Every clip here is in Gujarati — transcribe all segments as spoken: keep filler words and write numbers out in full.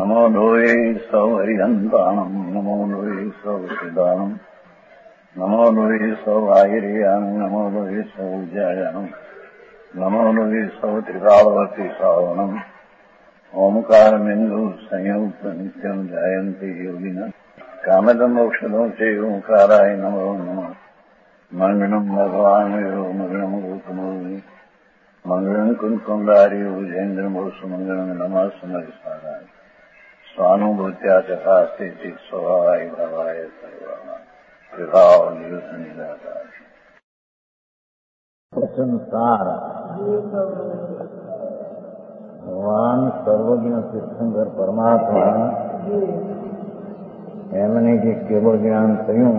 નમો લોહે સૌ હરિહંતાણમ નમો લોહે સૌ સિદ્ધાણમ નમો લોહે સૌ આહિર્યાણમ નમો લોહે સૌ જયાણમ નમો લોહે સૌ ત્રિકાળવતી શ્રાવણમ ઓમકારમિંદુ સંયુક્ત નિત્યમ જાયંતી યોગિના કામદમ ઔષધો છે ઓંકારાય નમો નમઃ મંગળમ ભગવાન મંગળમ ગોતમોહિ મંગળમ કુંકુંડારી ઉજેન્દ્રમો સુમંગળમ નમઃ સમરિસારાય સ્વાનુભૂત્યા ચકાસ્તે ચિત સ્વભાવાય ભાવાય સર્વા વિભાવ નિદાતા સંસાર ભગવાન સર્વજ્ઞ તીર્થંકર પરમાત્મા એમને જે કેવળ જ્ઞાન થયું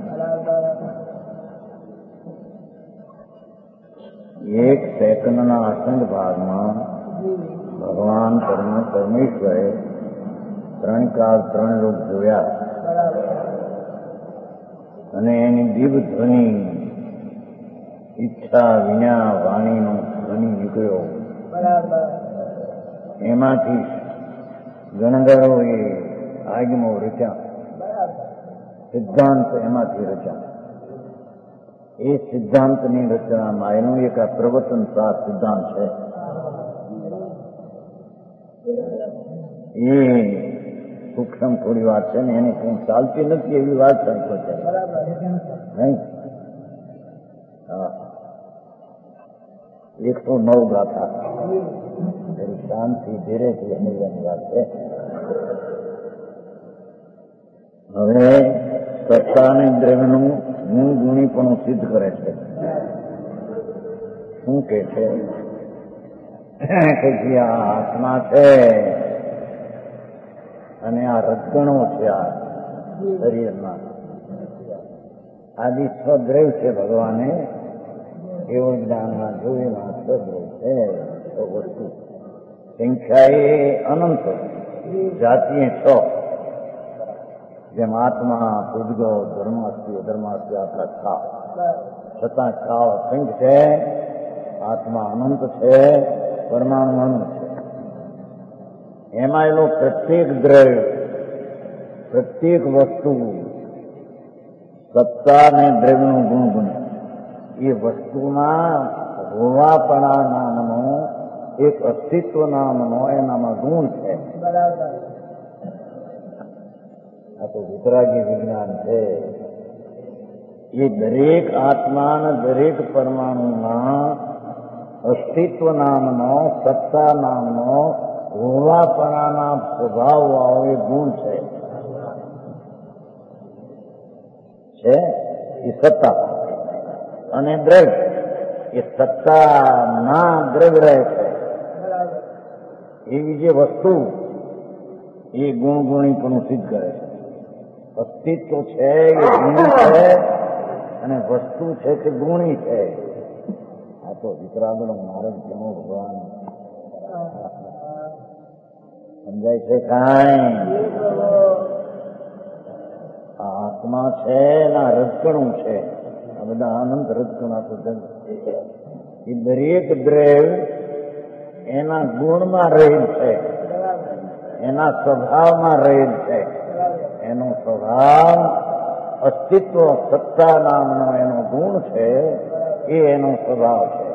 એક સેકન્ડના અસંગ ભાગમાં ભગવાન પરમ પરમેશ્વરે ત્રણ કાળ ત્રણ લોક જોયા અને એની દિવ્ય ધ્વનિ ઈચ્છા વિના વાણીનો ધ્વનિ નીકળ્યો. એમાંથી ગણગરો એ આગમો રચ્યા, સિદ્ધાંત એમાંથી રચ્યા. એ સિદ્ધાંતની રચનામાં એનું એક આ પ્રવચન સાર સિદ્ધાંત છે. એ સૂક્ષ્મ થોડી વાત છે ને એને કઈ ચાલતી નથી એવી વાત છે નહીં. હા, એકસો નવ ગાથા શાંતિ ધીરેથી સમજવાની વાત છે. હવે સત્તા અને દ્રવ્યનું ગુણ ગુણીપણું સિદ્ધ કરે છે. શું કે છે કે જે આ આત્મા છે અને આ રજગણો છે આ શરીરમાં આદિ સ્વદ્રવ છે. ભગવાને કેવળ જ્ઞાનમાં જોયેલા સ્વદ્રવ છે. વસ્તુ સંખ્યા એ અનંત, જાતીય છ. જેમ આત્મા પૂજગો ધર્માસ્તી અધર્માસ્તી આપણા કાળ, છતાં કાળ અસંખ્ય છે. આત્મા અનંત છે, પરમાણુ અનંત છે. એમાં એનો પ્રત્યેક દ્રવ્ય, પ્રત્યેક વસ્તુ સત્તા અને દ્રવ્યનું ગુણ બને. એ વસ્તુમાં હોવાપણા નામનો એક અસ્તિત્વ નામનો એનામાં ગુણ છે. આ તો વિતરાગી વિજ્ઞાન છે. એ દરેક આત્મા દરેક પરમાણુમાં અસ્તિત્વ નામનો, સત્તા નામનો હોવાપણાના સ્વભાવ વાળો એ ગુણ છે. છે એ સત્તા અને દ્રવ્ય. એ સત્તાના દ્રવ્ય રહે છે. એવી જે વસ્તુ એ ગુણ ગુણીપણું સિદ્ધ કરે છે. અસ્તિત્વ છે એ ગુણી છે અને વસ્તુ છે તે ગુણી છે. આ તો વિતરાગનો માર્ગ જેનો ભગવાન સમજાય છે. કાંઈ આ આત્મા છે એના રજકણું છે. આ બધા અનંત રજકણા તો એ દરેક દ્રવ્ય એના ગુણમાં રહેલ છે, એના સ્વભાવમાં રહેલ છે. એનો સ્વભાવ અસ્તિત્વ સત્તા નામનો એનો ગુણ છે. એ એનો સ્વભાવ છે.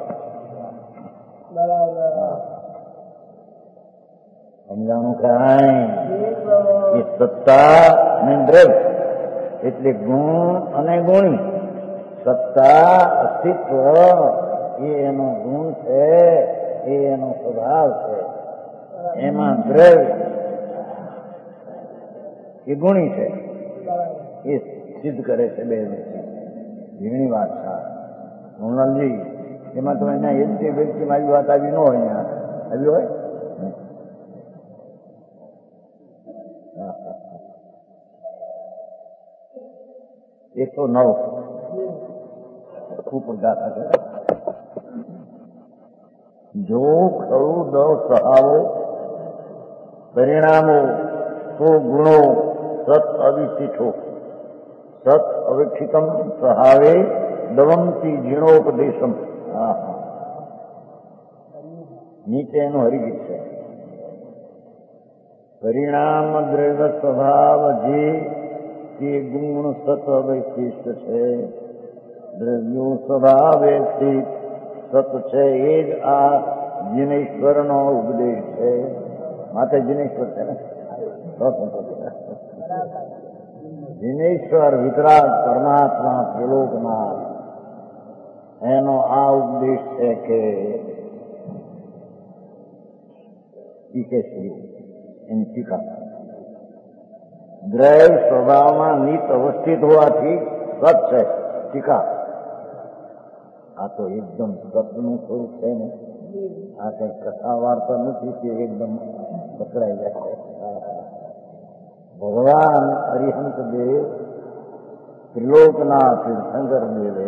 સમજાણું કાંઈ? એ સત્તા અને દ્રવ્ય એટલે ગુણ અને ગુણી. સત્તા અસ્તિત્વ એ એનો ગુણ છે, એ એનો સ્વભાવ છે. એમાં દ્રવ્ય એ ગુણી છે. એ સિદ્ધ કરે છે. બે જીવની વાત છે મોહનલાલજી. એમાં તો એના એલસી બેલસીમાં આવી વાત આવી ન હોય. અહીંયા આવી હોય. એકસો નવ ખૂબ ગાથા છે. જો ખરું દ સહાવો પરિણામો તો ગુણો સત અવિશિઠો સત અવિક્ષિતમ સહાવે દવંતી જીર્ણોપદેશમ. નીચે એનું હરિગીત છે. પરિણામ દ્રવ્ય સ્વભાવ જે તે ગુણ સત વૈશિષ્ટ છે. દ્રવ્યો સ્વભાવ સ્થિત સત છે. એ જ આ જીનેશ્વરનો ઉપદેશ છે. માટે જીનેશ્વર છે ને જીનેશ્વર વિતરાગ પરમાત્મા ત્રિલોકનાથ એનો આ ઉપદેશ છે કે એની ટીકા દ્રવ્ય સ્વભાવમાં નિત અવસ્થિત હોવાથી સત છે. ટીકા આ તો એકદમ સતનું સ્વરૂપ છે ને. આ કઈ કથા વાર્તા નથી કે એકદમ પકડાઈ જાય. ભગવાન અરિહંત દેવ ત્રિલોકના તીર્થંકર દેવે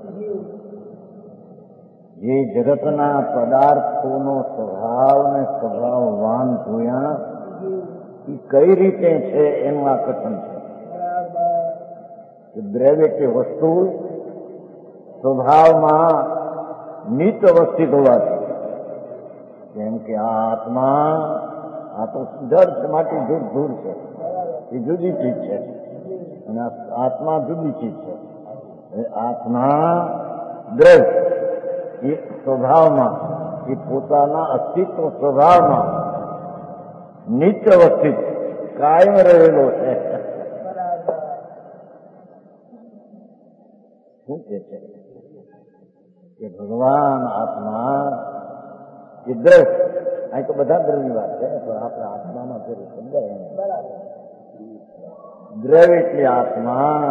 જે જગતના પદાર્થોનો સ્વભાવ ને સ્વભાવવાન જોયા એ કઈ રીતે છે એનું આ કથન છે. દ્રવ્ય કે વસ્તુ સ્વભાવમાં નિત અવસ્થિત હોવાથી, જેમ કે આ આત્મા આ તો જળ છે, માટી ધૂળ ધૂળ છે, એ જુદી ચીજ છે અને આત્મા જુદી ચીજ છે. આત્મા દ્રવ્ય એ સ્વભાવમાં એ પોતાના અસ્તિત્વ સ્વભાવમાં નિત્ય અવસ્થિત કાયમ રહેલો છે. શું કે છે કે ભગવાન આત્મા એ દ્રવ્ય, અહીં તો બધા દ્રવ્યની વાત છે પણ આપણે આત્મામાં ફેર સમજાય એને. દ્રવ્ય એટલે આત્મા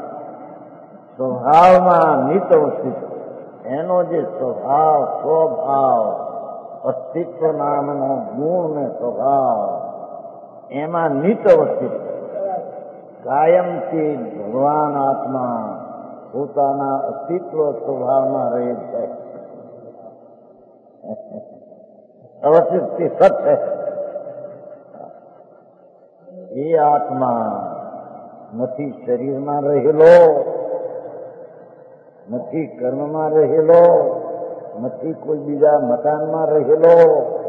સ્વભાવમાં નિત અવસ્થિત, એનો જે સ્વભાવ સ્વભાવ અસ્તિત્વ નામનો ગુણ ને સ્વભાવ એમાં નિત અવસ્થિત કાયમથી ભગવાન આત્મા પોતાના અસ્તિત્વ સ્વભાવમાં રહે છે. અવસ્થિત સત છે. એ આત્મા નથી શરીરમાં રહેલો, નથી કર્મમાં રહેલો, નથી કોઈ બીજા મકાનમાં રહેલો.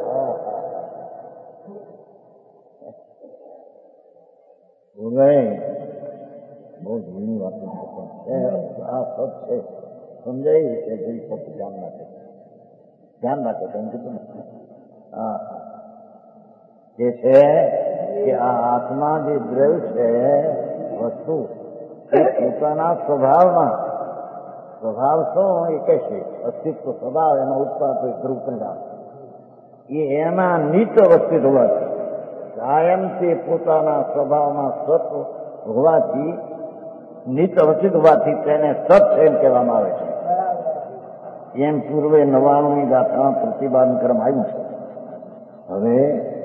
બહુ જૂની વાત આ સત છે, સમજાય છે. જઈ સત ધ્યાન રાખે ધ્યાન રાખે તેમ કીધું. હા જે છે કે આ આત્મા જે દ્રવ્ય છે વસ્તુ એ પોતાના સ્વભાવમાં, સ્વભાવ શું એ કહેશે અસ્તિત્વ સ્વભાવ એનો ઉત્પાદ ધ્રુવ પરિણામ એ એમાં નિત અવસ્થિત હોવાથી કાયમથી પોતાના સ્વભાવમાં સત હોવાથી નિત અવસ્થિત હોવાથી તેને સત છે એમ કહેવામાં આવે છે. એમ પૂર્વે નવાણુંની ગાથામાં પ્રતિપાદન કરવામાં આવ્યું છે. હવે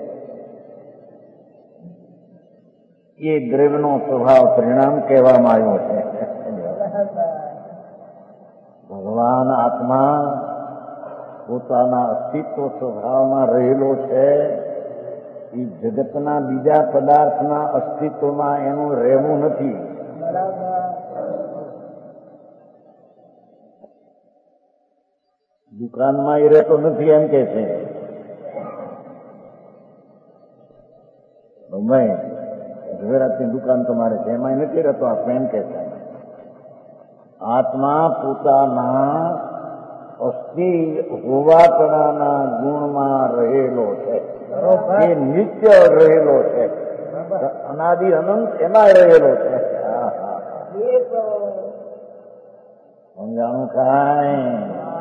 એ દ્રવ્યનો સ્વભાવ પરિણામ કહેવામાં આવ્યો છે. ભગવાન આત્મા પોતાના અસ્તિત્વ સ્વભાવમાં રહેલો છે. એ જગતના બીજા પદાર્થના અસ્તિત્વમાં એનું રહેવું નથી. દુકાનમાં એ રહેતો નથી એમ કે છે. ભાઈ ઝવેરાતની દુકાન તમારે છે એમાં નથી રહેતો, આ એમ કે છે. આત્મા પોતાના અસ્થિ હોવાપણાના ગુણમાં રહેલો છે. એ નિત્ય રહેલો છે, અનાદિ અનંત એમાં રહેલો છે. સમજાણું કાંઈ?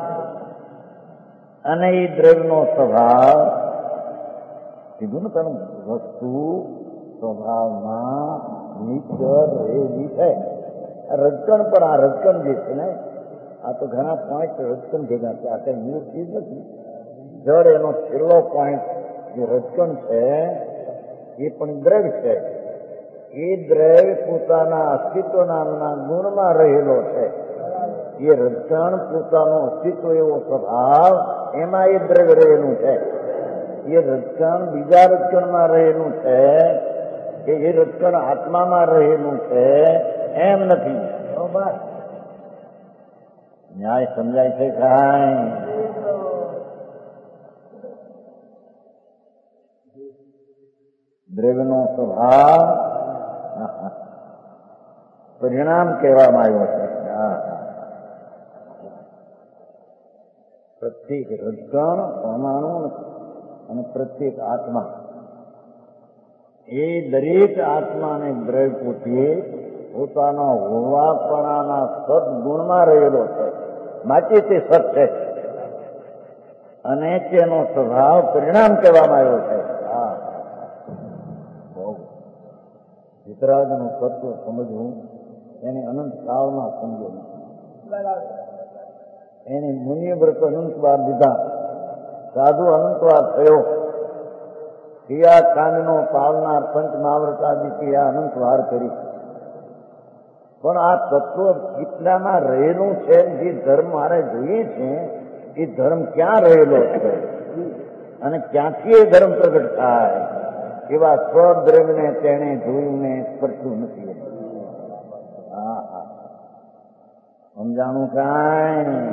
અને એ દ્રવ્યનો સ્વભાવ કીધું ને તમે, વસ્તુ સ્વભાવમાં નિત્ય રહેલી છે. રજકણ પણ આ રજકણ જે છે ને, આ તો ઘણા પોઈન્ટ રજકણ ભેગા છે. આ કઈ મૂળ ચીજ નથી. જળ એનો છેલ્લો પોઈન્ટ જે રજકણ છે એ પણ દ્રવ્ય છે. એ દ્રવ્ય પોતાના અસ્તિત્વ નામના ગુણમાં રહેલો છે. એ રજકણ પોતાનું અસ્તિત્વ એવો સ્વભાવ એમાં એ દ્રવ્ય રહેલું છે. એ રજકણ બીજા રજકણમાં રહેલું છે કે એ રજકણ આત્મામાં રહેલું છે એમ નથી. ન્યાય સમજાય છે કાંઈ? દ્રવ્યનો સ્વભાવ પરિણામ કહેવામાં આવ્યો છે. પ્રત્યેક રજકણ પરમાણુ અને પ્રત્યેક આત્મા એ દરેક આત્માને દ્રવ્ય પોતે પોતાના હોવાપણાના સદગુણમાં રહેલો છે, માટે તે સત છે અને તેનો સ્વભાવ પરિણામ કહેવામાં આવ્યો છે. હા, વિતરાગનું તત્વ સમજવું એને અનંત કાળમાં સમજવું. એને મુનિ વ્રત અનંતવાર લીધા, સાધુ અનંતવાર થયો, ક્રિયા કાંડનો પાલનાર પંચ મહાવ્રત આદિ ક્રિયા અનંતવાર કરી. પણ આ તત્વ કેટલામાં રહેલું છે? જે ધર્મ મારે જોઈએ છે એ ધર્મ ક્યાં રહેલો છે અને ક્યાંથી એ ધર્મ પ્રગટ થાય? એવા સ્વદ્રવ્યને તેને જોઈને સ્પર્શ્યું નથી. હા હા, સમજાણું કાંઈ?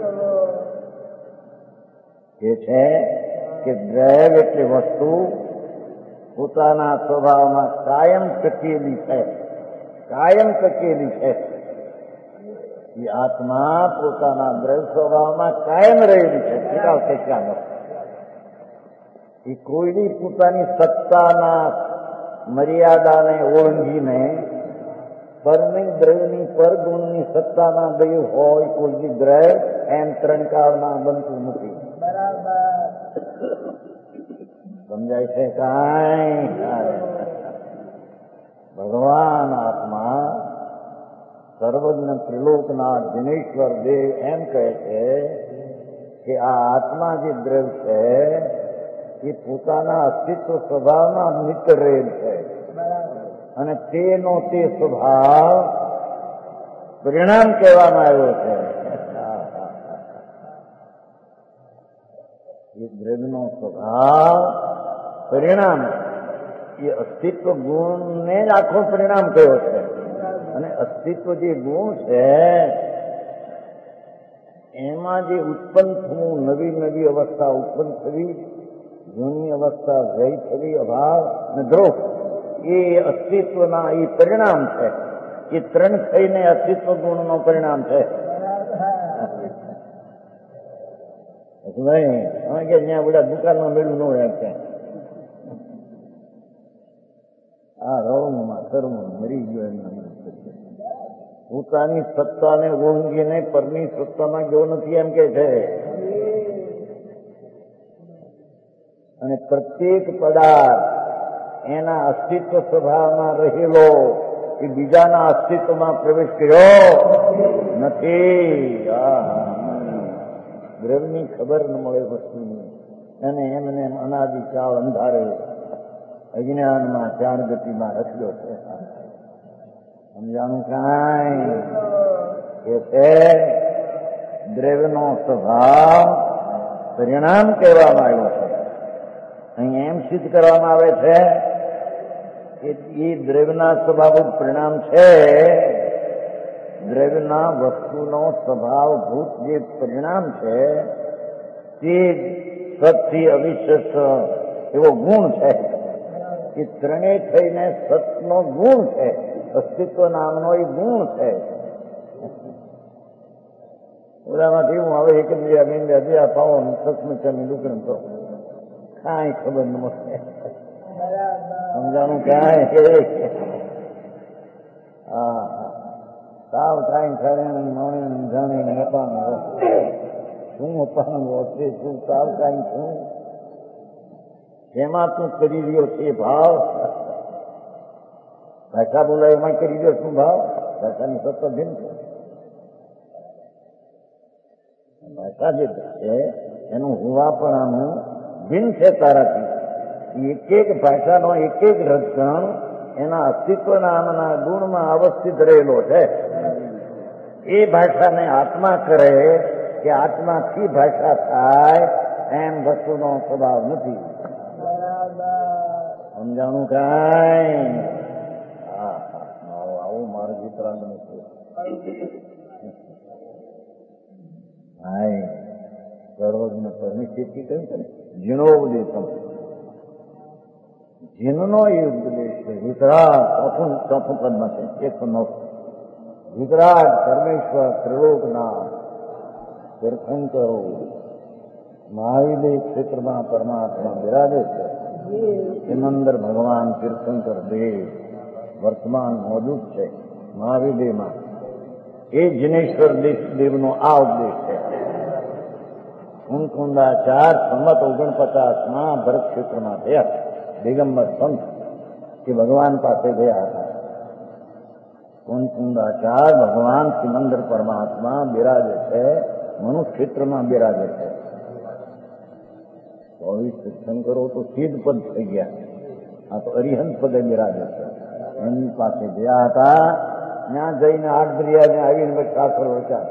એ છે કે દ્રવ્ય એટલે વસ્તુ પોતાના સ્વભાવમાં કાયમ ટકેલી છે, કાયમ ટકેલી છે. એ આત્મા પોતાના દ્રવ્ય સ્વભાવમાં કાયમ રહેલી છે, ટીકાવ શક્યા નથી. એ કોઈની પોતાની સત્તાના મર્યાદાને ઓળંગીને પરની દ્રવ્યની પરગુણની સત્તાના દયું હોય કોઈ દ્રવ્ય એમ ત્રણ કાળમાં બનતું નથી. સમજાય છે કાંઈ? ભગવાન આત્મા સર્વજ્ઞ ત્રિલોકનાથ દિનેશ્વર દેવ એમ કહે છે કે આ આત્મા જે દ્રવ્ય છે એ પોતાના અસ્તિત્વ સ્વભાવમાં નિત્ય રહેલ છે અને તેનો તે સ્વભાવ પરિણામ કહેવામાં આવ્યો છે. એ દ્રવ્યનો સ્વભાવ પરિણામ, એ અસ્તિત્વ ગુણને જ આખો પરિણામ કયો છે. અને અસ્તિત્વ જે ગુણ છે એમાં જે ઉત્પન્ન થવું, નવી નવી અવસ્થા ઉત્પન્ન થવી, જૂની અવસ્થા વ્યય થવી, અભાવ અને દ્રોહ, એ અસ્તિત્વના એ પરિણામ છે. એ ત્રણ થઈને અસ્તિત્વ ગુણનો પરિણામ છે. નહીં અમે કે ત્યાં બધા દુકાનમાં મેળવું ન રાખે. આ રવમાં કર્મ મરી ગયો એમના પોતાની સત્તાને ઓળંગીને પરની સત્તામાં ગયો નથી એમ કે છે. અને પ્રત્યેક પદાર્થ એના અસ્તિત્વ સ્વભાવમાં રહેલો એ બીજાના અસ્તિત્વમાં પ્રવેશ કર્યો નથી. દ્રવ્યની ખબર ન મળે વસ્તુની, અને એમને એમ અનાદિકાળ અંધારે અજ્ઞાનમાં ચાણ ગતિમાં રચ્યો છે. સમજાણું કાંઈ? એ છે દ્રવ્યનો સ્વભાવ પરિણામ કહેવામાં આવ્યો છે. અહીં એમ સિદ્ધ કરવામાં આવે છે કે એ દ્રવ્યના સ્વભાવ પરિણામ છે. દ્રવ્યના વસ્તુનો સ્વભાવભૂત જે પરિણામ છે તે સતથી અવિશેષ એવો ગુણ છે. એ ત્રણેય થઈને સતનો ગુણ છે, અસ્તિત્વ નામનો એ ગુણ છે. ઓલામાંથી હું હવે એક બીજા બિંદે અધ્યા પાવો સતનું ચમી દુકરણ તો કાંઈ ખબર ન મળે. સમજાણું કાંઈ? હા, સાવ કાંઈ ખાણી માણી જાણીને અપાનું શું અપાનું હશે, શું સાવ કાંઈ શું જેમાં તું કરી રહ્યો છે ભાવ. ભાષા બોલાય એમાં કરી રહ્યો શું ભાવ? ભાષાની સત્વ ભિન્ન છે. ભાષા જે છે એનું હોવાપણાનું ભિન્ન છે તારાથી. એક એક ભાષાનો એક એક રચણ એના અસ્તિત્વ નામના ગુણમાં અવસ્થિત રહેલો છે. એ ભાષાને આત્મા કરે કે આત્માથી ભાષા થાય એમ વસ્તુનો સ્વભાવ નથી. સમજાણું કાંઈ? હા, આવું મારું વિતરણ નથી. હાય સર્વજ્ઞ પરમિષ્ઠિ કહ્યું છે ને, જીણોપદેશમ. જીનનો એ ઉપદેશ છે. વિતરાગ ચોથું ચોથું પદમાં છે એકસો નવ. વિતરાગ પરમેશ્વર ત્રિલોકના તીર્થંકરો મહાવીર ક્ષેત્રમાં પરમાત્મા બિરાજે છે. સિમંદર ભગવાન તીર્થંકર દેવ વર્તમાન મોજૂદ છે મહાવીરમાં. એ જિનેશ્વર દેવનો આ ઉપદેશ છે. કુંકુંદાચાર સંમત ઓગણપચાસમાં ભરત ક્ષેત્રમાં થયા. દિગંબર સંત કે ભગવાન પાસે ગયા હતા. કુંકુંદાચાર ભગવાન સિમંદર પરમાત્મા બિરાજે છે, મનુષ્ય ક્ષેત્રમાં બિરાજે છે. ચોવીસ તીર્થંકરો તો સિદ્ધ પદ થઈ ગયા, આ તો અરિહંત પદે બિરાજે છે. એમની પાસે ગયા હતા. ત્યાં જઈને આઠ દરિયાને આવીને શાસ્ત્ર રચ્યા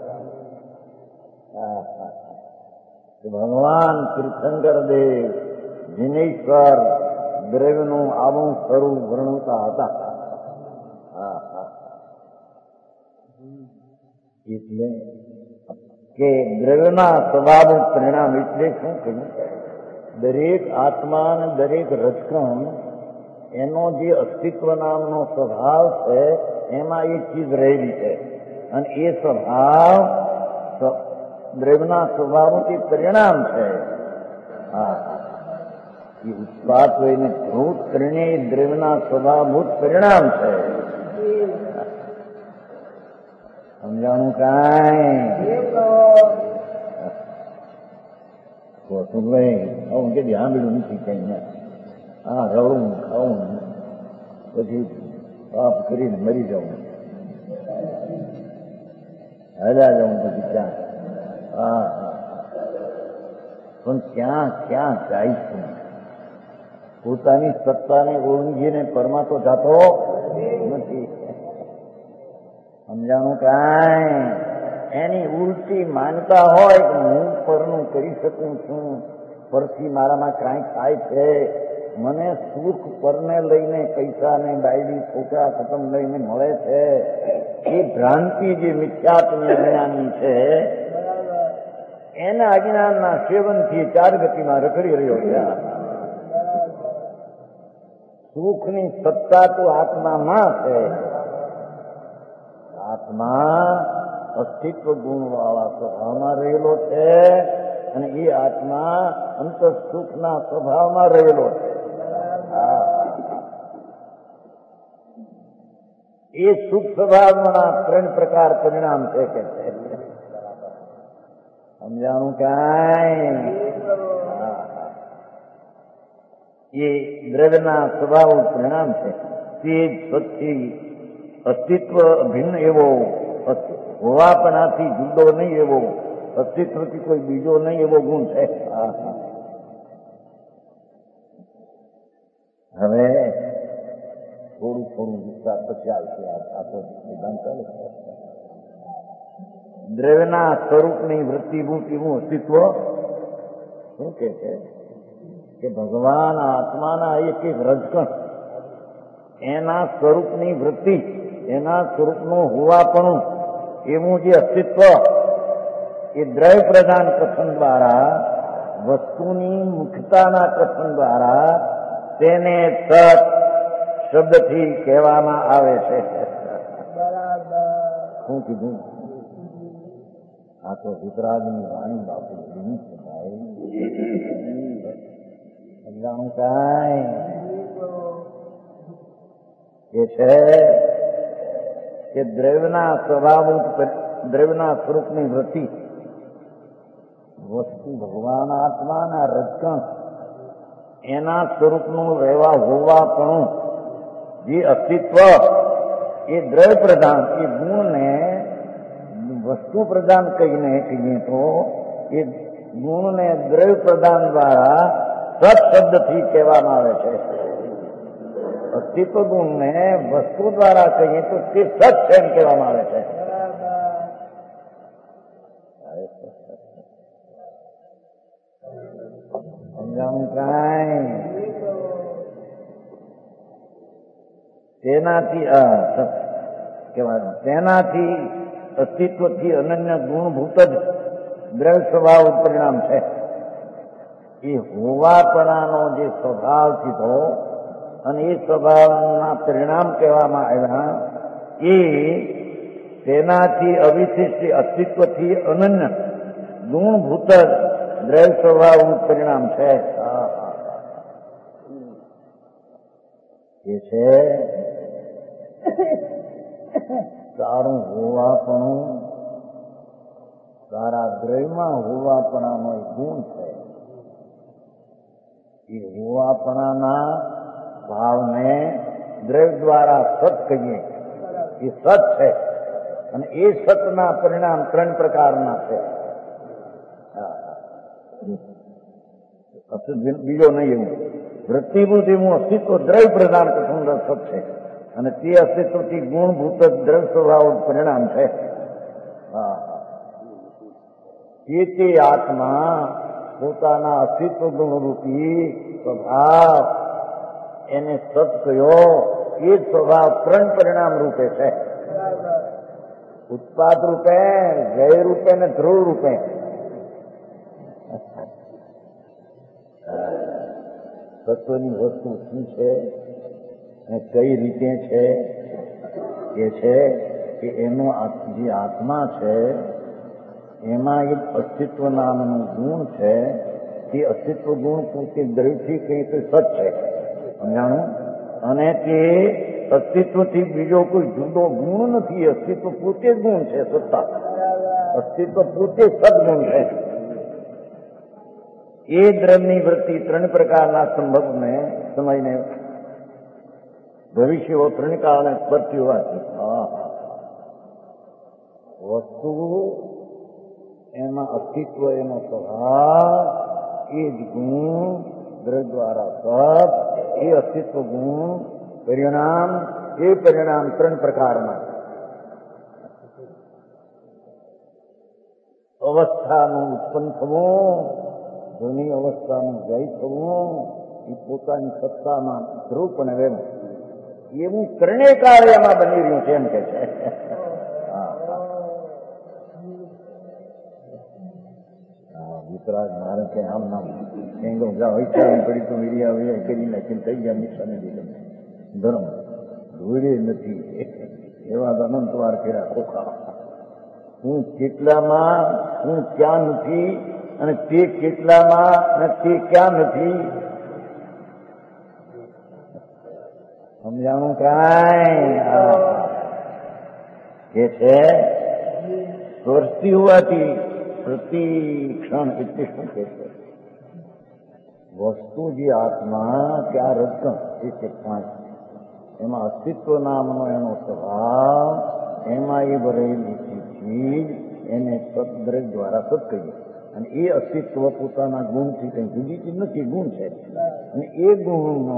છે. ભગવાન તીર્થંકર દેવ જિનેશ્વર દ્રવ્યનું આવું સ્વરૂપ વર્ણવતા હતા. એટલે કે દ્રવ્યના સ્વભાવ પરિણામ એટલે શું કહ્યું? દરેક આત્મા અને દરેક રજકણ એનો જે અસ્તિત્વ નામનો સ્વભાવ છે એમાં એ ચીજ રહેલી છે, અને એ સ્વભાવ દ્રવ્યના સ્વભાવથી પરિણામ છે. હા, એ ઉત્પાદ હોઈને ભૂત કરીને દ્રવ્યના સ્વભાવભૂત પરિણામ છે. સમજાણું કાંઈ? ભાઈ આવું કે સાંભળ્યું નથી કઈ. હા, રવડું ખાવું પછી પાપ કરીને મરી જવું, હલ્યા જવું પછી ક્યાં. હા હા, પણ ક્યાં ક્યાં જાય છે? પોતાની સત્તાને ઓળંગીને પરમા તો જાતો નથી. સમજાણું કાંઈ? એની ઉલટી માનતા હોય કે હું પરનું કરી શકું છું, પરથી મારામાં કાંઈ થાય છે, મને સુખ પરને લઈને પૈસા ને બાયડી છોકરા ખતમ લઈને મળે છે. એ ભ્રાંતિ જે મિથ્યાત્મ અજ્ઞાનની છે, એના અજ્ઞાનના સેવનથી ચાર ગતિમાં રખડી રહ્યો છે. સુખની સત્તા તો આત્મામાં છે. આત્મા અસ્તિત્વ ગુણ વાળા સ્વભાવમાં રહેલો છે, અને એ આત્મા અંત સુખના સ્વભાવમાં રહેલો છે. એ સુખ સ્વભાવના ત્રણ પ્રકાર પરિણામ છે કે છે. સમજાણું કાંઈ? એ દ્રવ્યના સ્વભાવ પરિણામ છે. તે સ્વચ્છી અસ્તિત્વ ભિન્ન એવો, હોવાપણાથી જુદો નહીં એવો, અસ્તિત્વથી કોઈ બીજો નહીં એવો ગુણ છે. હવે થોડું થોડું વિસ્તાર પછી આવશે. આ તો વિધાન ચાલે છે. દ્રવ્યના સ્વરૂપની વૃત્તિભૂત એવું અસ્તિત્વ શું કે છે કે ભગવાન આત્માના એક એક રજકણ એના સ્વરૂપની વૃત્તિ, એના સ્વરૂપનું હોવાપણું એવું જે અસ્તિત્વ એ દ્રવ્ય પ્રધાન કથન દ્વારા, વસ્તુની મુખ્યતાના કથન દ્વારા તેને સત શબ્દથી કહેવામાં આવે છે. શું કીધું? આ તો વિતરાગની વાણી બાપુ એવી છે ભાઈ. સમજાણું કાંઈ? એ છે કે દ્રવ્યના સ્વભાવ, દ્રવ્યના સ્વરૂપની વૃત્તિ, વસ્તુ ભગવાન આત્માના રજકણ એના સ્વરૂપનું રહેવા હોવાપણું જે અસ્તિત્વ, એ દ્રવ્ય પ્રધાન, એ ગુણને વસ્તુ પ્રદાન કહીને કહીએ તો એ ગુણને દ્રવ્ય પ્રદાન દ્વારા સત શબ્દથી કહેવામાં આવે છે. અસ્તિત્વ ગુણને વસ્તુ દ્વારા કહીએ તો તે સત છે એમ કહેવામાં આવે છે. સમજાણું કાંઈ? તેનાથી કહેવાનું, તેનાથી અસ્તિત્વથી અનન્ય ગુણભૂત જ દ્રવ્ય સ્વભાવ પરિણામ છે. એ હોવાપણાનો જે સ્વભાવ કીધો અને એ સ્વભાવના પરિણામ કહેવામાં આવ્યા. એ તેનાથી અવિશિષ્ટ અસ્તિત્વથી અનન્ય ગુણભૂત દ્રવ્ય સ્વભાવનું પરિણામ છે. એ છે સારું હોવાપણું, સારા દ્રવ્યમાં હોવાપણાનો એક ગુણ છે. એ હોવાપણાના ભાવને દ્રવ્ય દ્વારા સત કહીએ. એ સત છે અને એ સતના પરિણામ ત્રણ પ્રકારના છે. બીજો નહીં એવું વૃત્તિભૂત એવું અસ્તિત્વ દ્રવ્ય પ્રધાન સુંદર સત છે અને તે અસ્તિત્વથી ગુણભૂત દ્રવ્ય સ્વભાવ પરિણામ છે. તે તે આત્મા પોતાના અસ્તિત્વ ગુણરૂપી સ્વભાવ એને સત કયો. એ સ્વભાવ ત્રણ પરિણામ રૂપે છે. ઉત્પાદ રૂપે, જય રૂપે ને ધ્રુવ રૂપે. તત્વની વસ્તુ શું છે અને કઈ રીતે છે? એ છે કે એનો જે આત્મા છે એમાં એક અસ્તિત્વ નામનું ગુણ છે. તે અસ્તિત્વ ગુણ પોતે દ્રવ્યથી કઈ તો સત છે, સમજાણું? અને તે અસ્તિત્વથી બીજો કોઈ જુદો ગુણ નથી. અસ્તિત્વ પોતે જ ગુણ છે. સત્તા અસ્તિત્વ પોતે સદગુણ છે. એ દ્રવ્યની વૃત્તિ ત્રણ પ્રકારના સંભવને સમયને ભવિષ્યો ત્રણ કાળને સ્પર્શી હોવાથી વસ્તુ એમાં અસ્તિત્વ એનો સ્વભાવ એ જ ગુણ દ્રવ્ય દ્વારા સત. એ અસ્તિત્વ ગુણ પરિણામ, એ પરિણામ ત્રણ પ્રકારના. અવસ્થાનું ઉત્પન્ન થવું, જૂની અવસ્થાનું જય થવું, એ પોતાની સત્તામાં ધ્રુવ પણ રહેવું, એવું ત્રણે કાળ એમાં બની રહ્યું છે એમ કે છે. વિતરાગ મારે કે આમ નામ એંગો વૈચાર પડી તો વીડિયા વૈયા કરી નાખીને થઈ ગયા મિક્સરને લીધે ધર્મ ધોળે નથી એવા અનંતવાર કર્યા ખોખા. હું કેટલામાં, હું ક્યાં નથી અને તે કેટલામાં અને તે ક્યાં નથી સમજાણું કાંઈ? એ છે સ્વર્ષી હોવાથી પ્રતિ ક્ષણ એટલે શું કે છે? વસ્તુ જે આત્મા ત્યાં રજકણ એ છે પાંચ. એમાં અસ્તિત્વ નામનો એનો સ્વભાવ, એમાં એ ભરેલી ચીજ એને સદદ્રવ્ય દ્વારા સત કહીએ. અને એ અસ્તિત્વ પોતાના ગુણથી કંઈ જુદી ચીજ નથી, ગુણ છે. અને એ ગુણનો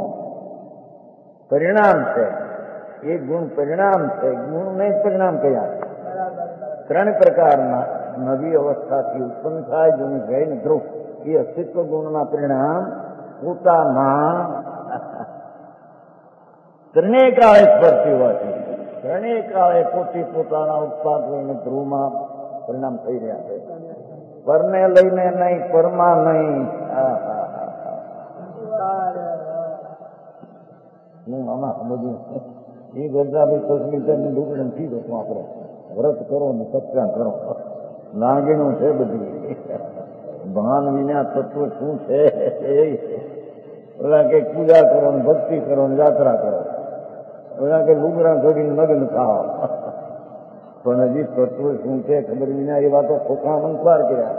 પરિણામ છે. એ ગુણ પરિણામ છે. ગુણને પરિણામ કયા? ત્રણ પ્રકારના નવી અવસ્થાથી ઉત્પન્ન થાય જૂની જૈન ધ્રુવ. એ અસ્તિત્વ ગુણના પરિણામ પોતામાં ત્રણેય કાળે સ્પર્શી હોવાથી ત્રણેય કાળે પોતે પોતાના ઉત્પાદ લઈને ધ્રુવમાં પરિણામ થઈ રહ્યા છે. પરને લઈને નહીં, પરમાં નહીં. હું આમાં સમજ્યું એ ગરજાભાઈ સસ્મિતાની ડુકડી નથી દઉં આપણે વ્રત કરો ને સત્સંગ કરો. લાગણીઓ છે બધી. ભાન વિના તત્વ શું છે? ઓલા કે પૂજા કરો ને ભક્તિ કરો ને યાત્રા કરો, ઓલા કે લુગડા ઘડીને લગ્ન ખાઓ. પણ હજી તત્વ શું છે ખબર વિના એ વાતો ખોખા મંખવાર કર્યા.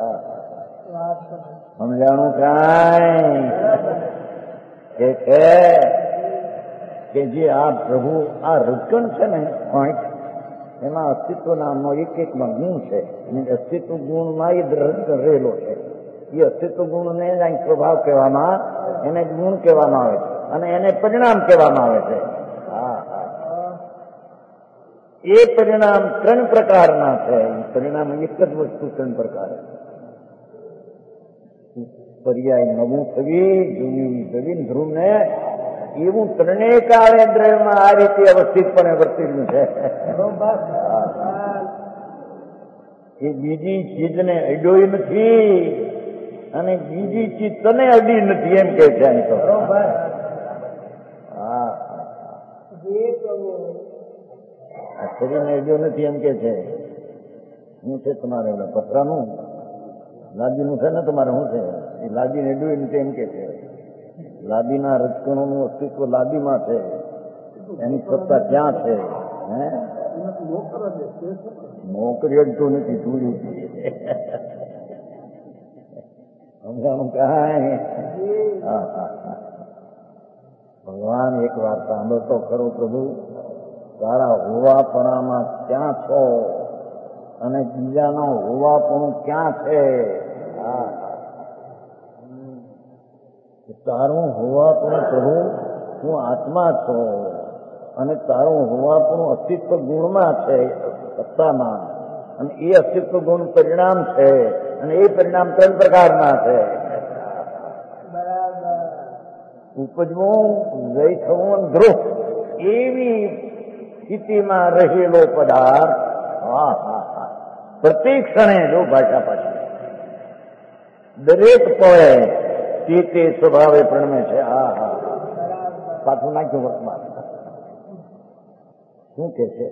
સમજાણું કાંઈ? કે છે કે જે આ પ્રભુ આ રજકણ છે ને પોઈન્ટ, એમાં અસ્તિત્વ નામનો એક એકમાં ગુણ છે. અને અસ્તિત્વ ગુણમાં એ રજકણ રહેલો છે. એ અસ્તિત્વ ગુણને સ્વભાવ કહેવામાં, એને ગુણ કહેવામાં આવે છે અને એને પરિણામ કહેવામાં આવે છે. હા હા એ પરિણામ ત્રણ પ્રકારના છે. પરિણામ એક જ વસ્તુ ત્રણ પ્રકાર. પર્યાય નવું થવી, જૂની થવી, ધ્રુવને એવું ત્રણેય કાળે દ્રવ્યમાં આ રીતે અવસ્થિતપણે વર્તી છે. એ બીજી ચીજને અડ્યોય નથી અને બીજી ચીજ તને અડી નથી એમ કે છે. એમ તો શરીરને એડ્યો નથી એમ કે છે. શું છે તમારે પથરાનું લાદીનું છે ને તમારે શું છે એ લાદીને એડ્યું નથી એમ કે છે. લાદીના રજકણોનું અસ્તિત્વ લાદીમાં છે, એની સત્તા ક્યાં છે? હે નોકરી અડતું નથી, જોયું સમજાણું કાંઈ. હા હા હા ભગવાન એક વાર સાંભળતો ખરો પ્રભુ, તારા હોવાપણામાં ક્યાં છો અને બીજાનો હોવાપણું ક્યાં છે? હા તારું હોવાપણું પ્રભુ હું આત્મા છો અને તારું હોવાપણું અસ્તિત્વ ગુણમાં છે, સત્તામાં, અને એ અસ્તિત્વ ગુણ પરિણામ છે અને એ પરિણામ ત્રણ પ્રકારના છે. ઉપજવું, જય થવું, ધ્રુવ, એવી સ્થિતિમાં રહેલો પદાર્થ. હા હા હા પ્રત્યેક ક્ષણે જો ભાષા પાછી દરેક પળે તે તે સ્વભાવે પ્રણમે છે. હા હા પાછું નાખ્યું વર્તમાન. શું કે છે?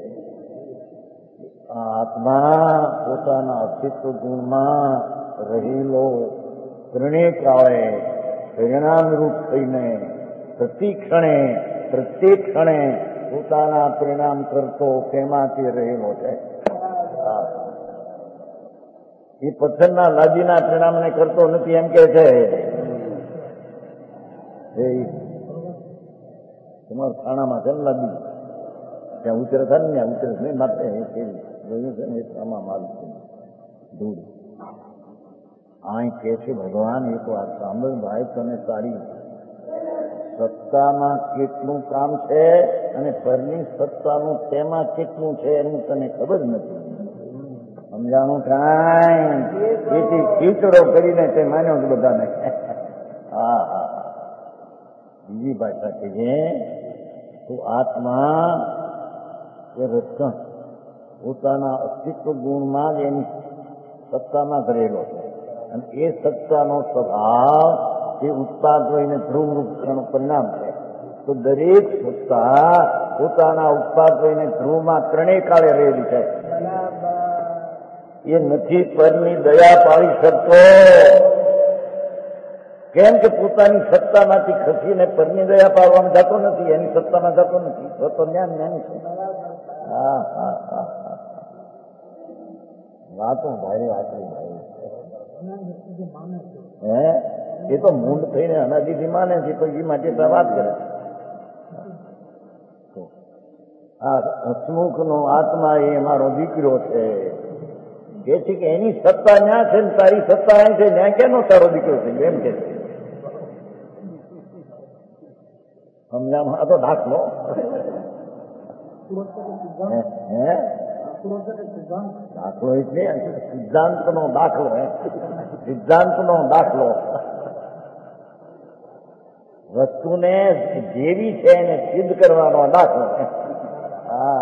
આત્મા પોતાના અસ્તિત્વ ગુણમાં રહેલો ત્રણેય કાળે પરિણામરૂપ થઈને પ્રતિ ક્ષણે પ્રત્યેક ક્ષણે પોતાના પરિણામ કરતો તેમાંથી રહેલો છે. એ પથ્થરના લાદીના પરિણામને કરતો નથી એમ કે છે. તમારા ખાણામાં છે ને લાદી, ત્યાં ઉતરે થાય ને ત્યાં ઉતરે નહીં માટે જોયું છે ને એ આમાં મારું છે ધૂળ. અહીં કે છે ભગવાન એક વાત સાંભળ ભાઈ, તને તારી સત્તામાં કેટલું કામ છે અને પરની સત્તાનું તેમાં કેટલું છે એનું તને ખબર નથી. સમજાણું કાંઈ? એથી ખીચડો કરીને તે માન્યો જ બધાને. હા હા બીજી ભાષા કે છે તું આત્મા એ રક્ષણ પોતાના અસ્તિત્વ ગુણમાં જ એની સત્તામાં કરેલો છે અને એ સત્તાનો સ્વભાવ એ ઉત્પાદ હોઈને ધ્રુવરૂપ પરિણામ છે. તો દરેક સત્તા પોતાના ઉત્પાદ હોઈને ધ્રુવમાં ત્રણેય કાળે રહેલી છે. એ નથી પરની દયા પાડી શકતો. કેમ કે પોતાની સત્તામાંથી ખસીને પરની દયા પાડવામાં જતો નથી, એની સત્તામાં જતો નથી. તો જ્ઞાન જ્ઞાની છે. હા હા હા હા વાતો ભાઈ આટલી ભાઈ હે એ તો મૂંડ થઈને અનાદિથી માને છે, પછી માટે વાત કરે. આ હસમુખ નો આત્મા એ મારો દીકરો છે કે છે કે એની સત્તા ન્યા છે ને તારી સત્તા અહીં છે, ન્યા કેનો તારો દીકરો છે એમ કે છે. સમજામાં આ તો દાખલો હે દાખલો એટલે સિદ્ધાંત નો દાખલો હે સિદ્ધાંત નો દાખલો વસ્તુને જેવી છે એને સિદ્ધ કરવાનો દાખલો. હા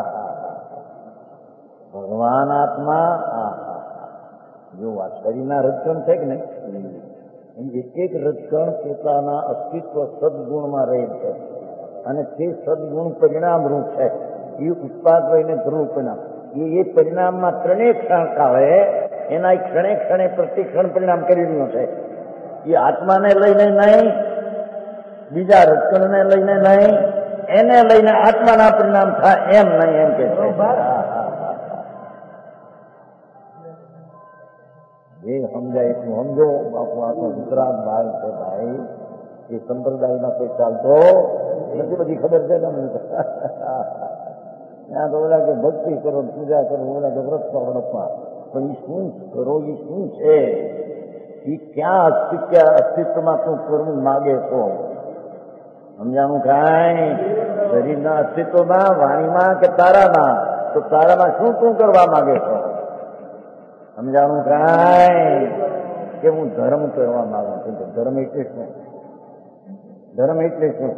ભગવાન આત્મા હા જો આ શરીરના રજકણ છે કે નહીં, એક એક રજકણ પોતાના અસ્તિત્વ સદગુણમાં રહે છે અને તે સદગુણ પરિણામરૂપ છે. એ ઉત્પાદ લઈને ધ્રુવ પરિણામ એ એ પરિણામમાં ત્રણેય ક્ષણ કાળે એના ક્ષણે ક્ષણે પ્રતિ ક્ષણ પરિણામ કરી રહ્યો છે. એ આત્માને લઈને નહીં, બીજા રજકણને લઈને નહીં, એને લઈને આત્માના પરિણામ થાય એમ નહીં એમ કે છે. જે સમજાય એટલું સમજો. બાપુ આ તો ગુજરાત બહાર છે ભાઈ, એ સંપ્રદાયમાં કોઈ ચાલતો નથી. બધી ખબર છે તમને. ત્યાં તો ઓલા કે ભક્તિ કરો, પૂજા કરો, ઓલા કે વ્રત કરો હડપમાં, પણ એ શું કરો, એ શું છે, એ ક્યાં અસ્તિત્વ અસ્તિત્વમાં શું કરવું માગે છો? સમજાણું કાંઈ? શરીરના અસ્તિત્વમાં, વાણીમાં કે તારામાં? તો તારામાં શું શું કરવા માંગે છો? સમજાણું કાંઈ? કે હું ધર્મ કરવા માંગુ છું. ધર્મ એટલે શું? ધર્મ એટલે શું?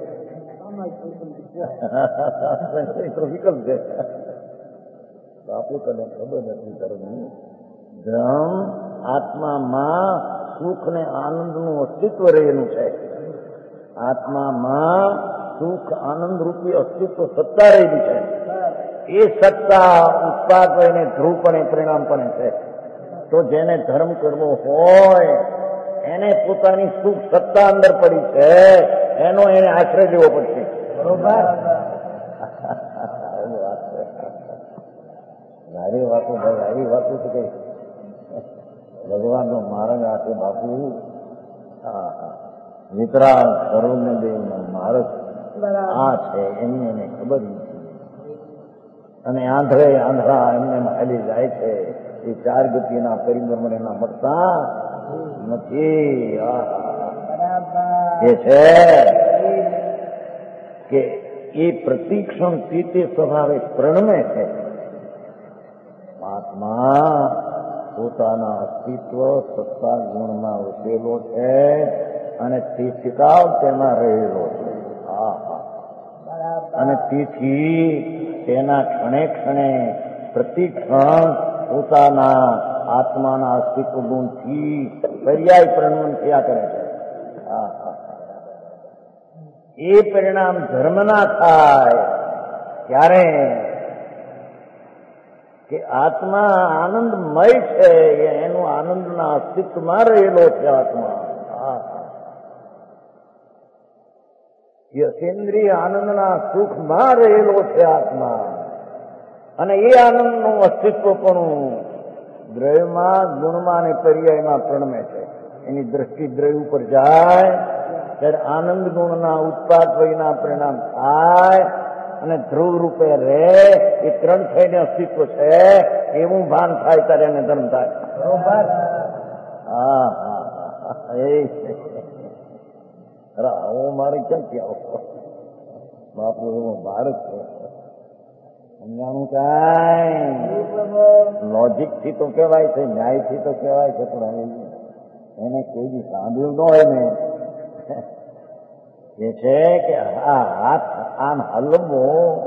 વિકલ્પ છે. આપણું તને ખબર નથી ધર્મની. ધર્મ આત્મામાં સુખ ને આનંદનું અસ્તિત્વ રહેલું છે. આત્મામાં સુખ આનંદ રૂપી અસ્તિત્વ સત્તા રહેલી છે. એ સત્તા ઉત્પાદને ધ્રુવપણે પરિણામપણે છે. તો જેને ધર્મ કરવો હોય એને પોતાની સુખ સત્તા અંદર પડી છે, એનો એને આશ્રય લેવો પડશે. બરોબર. સારી વાતો ભાઈ, આવી વાતો તો કઈ ભગવાનનો માર્ગ આપે બાપુ. હા હા વિતરાગ કરુણ દેવનો માર્ગ આ છે એની એને ખબર નથી. અને આંધળે આંધળા એમને હાલી જાય છે. એ ચાર ગતિના પરિભ્રમણ એના મળતા નથી. એ છે કે એ પ્રતિક્ષણ તે સ્વભાવે પ્રણમે છે. આત્મા પોતાના અસ્તિત્વ સત્તા ગુણમાં વસેલો છે અને તે શિકાવ તેમાં રહેલો છે. હા હા અને તેથી તેના ક્ષણે ક્ષણે પ્રતિક્ષણ પોતાના આત્માના અસ્તિત્વ ગુણથી પર્યાય પરિણામ થયા કરે છે. હા હા એ પરિણામ ધર્મના થાય ત્યારે કે આત્મા આનંદમય છે, એનું આનંદના અસ્તિત્વમાં રહેલો છે આત્મા. યશેન્દ્રિય આનંદના સુખમાં રહેલો છે આત્મા. અને એ આનંદનું અસ્તિત્વ પણ દ્રવ્યમાં ગુણમાં અને પર્યાયમાં પ્રણમે છે. એની દ્રષ્ટિ દ્રવ્ય ઉપર જાય ત્યારે આનંદ ગુણના ઉત્પાદ વયના પરિણામ થાય અને ધ્રુવ રૂપે રહે. એ ત્રણ થઈને અસ્તિત્વ છે એવું ભાન થાય ત્યારે એને ધર્મ થાય. બરોબર. હા હા હા એ અરે આવો મારે ક્યાંથી આવો બાપુ, એવો ભારત છે. સમજાણું કાંઈ લોજિક થી તો કહેવાય છે, ન્યાય થી તો કહેવાય છે, પણ એને કોઈ બી સાંભળ્યું ન હોય ને એ છે કે આ હાથ આમ હલવો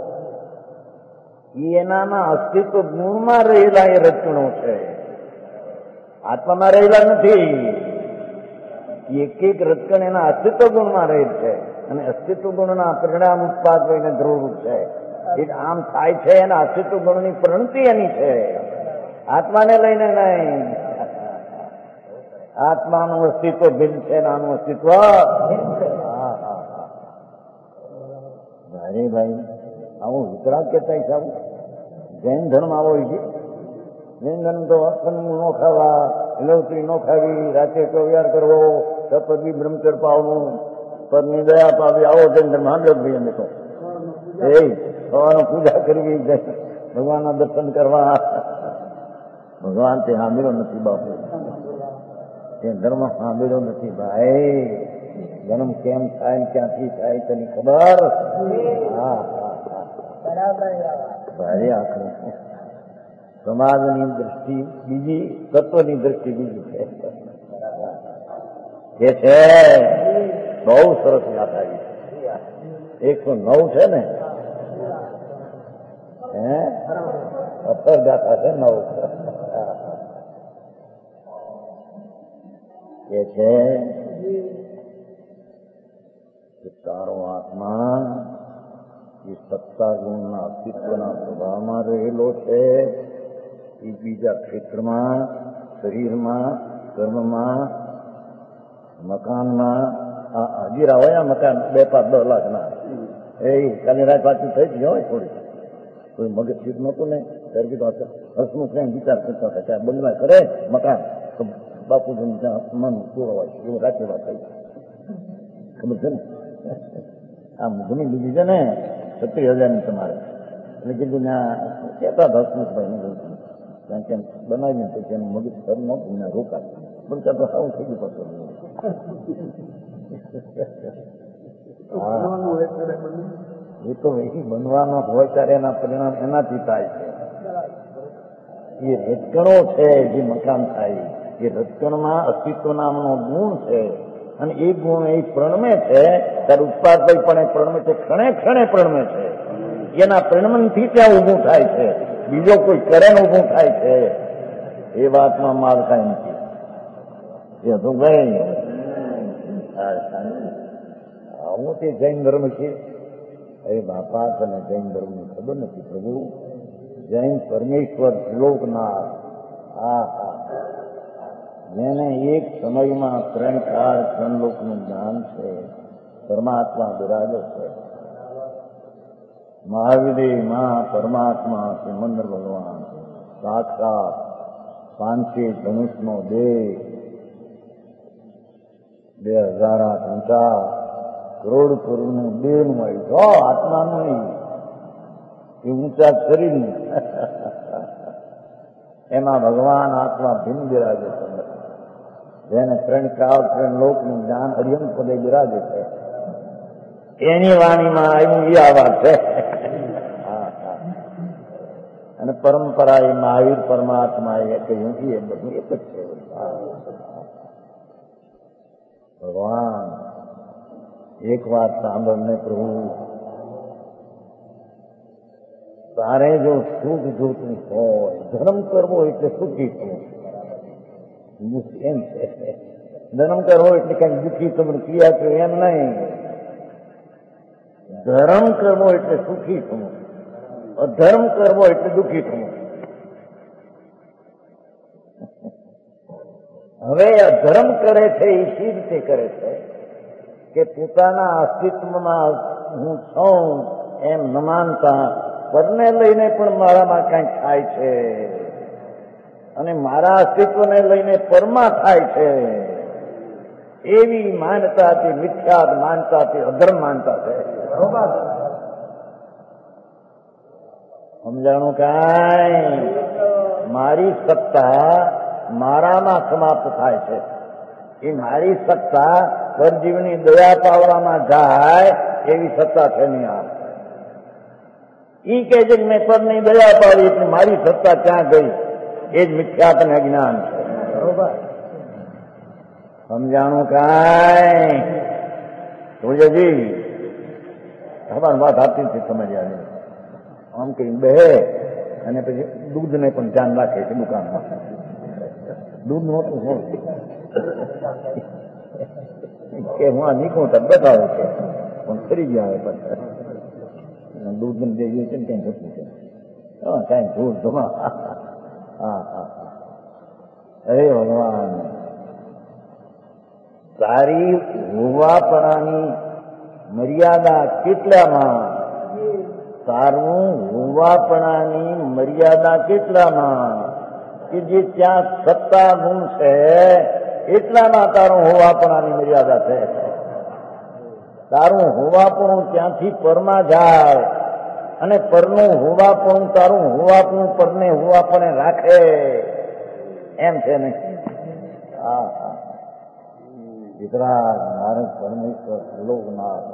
એનાના અસ્તિત્વ ગુણમાં રહેલા એ રચણો છે, આત્મામાં રહેલા નથી. એક એક રચકણ એના અસ્તિત્વ ગુણમાં રહેલ છે અને અસ્તિત્વ ગુણના પરિણામ ઉત્પાદ હોઈને ધ્રુવ છે. એ આમ થાય છે એના અસ્તિત્વ ગુણની પ્રણતિ એની છે, આત્માને લઈને નહીં. આત્માનું અસ્તિત્વ ભિન્ન છે, આનું અસ્તિત્વ અરે ભાઈ આવો વિતરાગ કેતા હિસાબ જૈન ધર્મ આવો છે. જૈન ધર્મ તો અખંડ નો ખાવા, લવત્રી નો ખાવી, રાતે વ્યવહાર કરવો, સપદી બ્રહ્મચર પાવવું, પદની દયા પાવી, આવો જૈન ધર્મ સાંભળ્યો ભાઈ. અમે તો એ સવારનો પૂજા કરવી, ભગવાનના દર્શન કરવા. ભગવાન તે સાંભળ્યો નથી બાપુ, તે ધર્મ સાંભળ્યો નથી ભાઈ. જન્મ કેમ થાય ક્યાંથી થાય તેની ખબર. હા હા ભારે આખરે સમાજની દ્રષ્ટિ બીજી, તત્વની દ્રષ્ટિ બીજી છે. જે છે બહુ સરસ યાદ આવી. એકસો નવ છે ને હે અસર ગાથા છે નવ. એ છે તારો આત્મા એ સત્તા ગુણના અસ્તિત્વના સ્વભાવમાં રહેલો છે. એ બીજા ક્ષેત્રમાં, શરીરમાં, કર્મમાં, મકાનમાં હજી રાવાયા મકાન બે પાંચ દસ લાખ ના એ કાલે રાત પાછું થઈ જ હોય. થોડી કોઈ મગજ ઠીક નહોતું ને ત્યારે કીધું હસમુખ પ્રેમ વિચાર કરતા હતા ત્યાં બંધમાં કરે મકાન તો બાપુજી મન પૂરો હોય એવું રાત્રે વાત થઈ. ખબર છે ને આ જમીન લીધી છે ને છત્રીસ હજાર ની તમારે એટલે કીધું ને કહેતા હતા હસમુખભાઈ કારણ કે બનાવીને પછી એનું મગજ સર નહોતું ને રોકાય પણ ત્યાં તો સારું થઈ ગયું પડતું. એ તો એ બનવાનો હોય ત્યારે એના પરિણામ એનાથી થાય છે. એ રજકણો છે જે મકાન થાય, એ રજકણમાં અસ્તિત્વ નામનો ગુણ છે અને એ ગુણ એ પ્રણમે છે ત્યારે ઉત્પાદક પણ પ્રણમે છે, ક્ષણે ક્ષણે પ્રણમે છે. એના પરિણમનથી ત્યાં ઊભું થાય છે, બીજો કોઈ કરે ને ઊભું થાય છે. એ વાતમાં માલ કાંઈ નથી. એ હતું ભાઈ આવું તે જૈન ધર્મ છે એ બાપા તને જૈન ધર્મની ખબર નથી પ્રભુ. જૈન પરમેશ્વર ત્રિલોકનાથ. આ હા જેને એક સમયમાં ત્રણ કાળ ત્રણ લોકનું જ્ઞાન છે, પરમાત્મા બિરાજે છે. મહાવીર માં પરમાત્મા સિમંદર ભગવાન સાક્ષાત પાંચે ધનુષનો દેહ, બે હજાર ઊંચા કરોડ કરોડનું દેહ મળ્યું તો આત્માનું નહીં, એ ઊંચા શરીરનું. એમાં ભગવાન આત્મા ભિન્ન બિરાજે છે. જેને ત્રણ કાળ ત્રણ લોકનું જ્ઞાન હરિયમ પદે બિરાજે છે, એની વાણીમાં આવ્યું એ આ વાત છે. અને પરંપરા એ મહાવીર પરમાત્મા એ કહ્યું એ બધું એક જ છે. ભગવાન એક વાત સાંભળને પ્રભુ, તારે જો સુખ જોતું હોય, ધર્મ કરવો એટલે સુખી થવું એમ છે. ધર્મ કરવો એટલે કઈ દુઃખી તમને ક્રિયા કરો એમ નહીં. ધર્મ કરવો એટલે સુખી થવું, અધર્મ કરવો એટલે દુઃખી થવું. હવે અધર્મ કરે છે એ શી રીતે કરે છે કે પોતાના અસ્તિત્વમાં હું છું એમ ન માનતા પરને લઈને પણ મારામાં કંઈક થાય છે, અને મારા અસ્તિત્વને લઈને પરમાં થાય છે, એવી માનતાથી મિથ્યાત માનતાથી અધર્મ માનતા છે. બરોબર સમજાણું? કાંઈ મારી સત્તા મારામાં સમાપ્ત થાય છે. એ મારી સત્તા પરજીવની દયા પાવવામાં જાય એવી સત્તા છે નહીં. આ ઈ કહે છે કે મેં પરની દયા પાવી એટલે મારી સત્તા ક્યાં ગઈ, એ જ મિથ્યાત અને અજ્ઞાન છે. બરોબર સમજાણું? કાંઈ જોજેજી તમારી વાત આપતી નથી સમજ આવી. આમ કઈ બે અને પછી દૂધને પણ ધ્યાન રાખે છે દુકાનમાં. દૂધ નહોતું શું કે હું આ નીકળું તો બતાવે છે પણ ફરી ગયા પછી દૂધ ને જે છે ને કઈ ઘટતું છે. હા કઈ દૂધ ધોમા. હા હા અરે ભગવાન, તારી હોવાપણાની મર્યાદા કેટલામાં, તારું હોવાપણાની મર્યાદા કેટલામાં કે જે ત્યાં સત્તા ગુણ છે એટલામાં તારું હોવાપણાની મર્યાદા છે. તારું હોવાપણું ત્યાંથી પરમાં જાય અને પરનું હોવાપણું તારું હોવાપણું પરને હોવાપણે રાખે એમ છે ને. હા હા વિતરાગ નારદ પરમેશ્વર ત્રિલોકનાથ.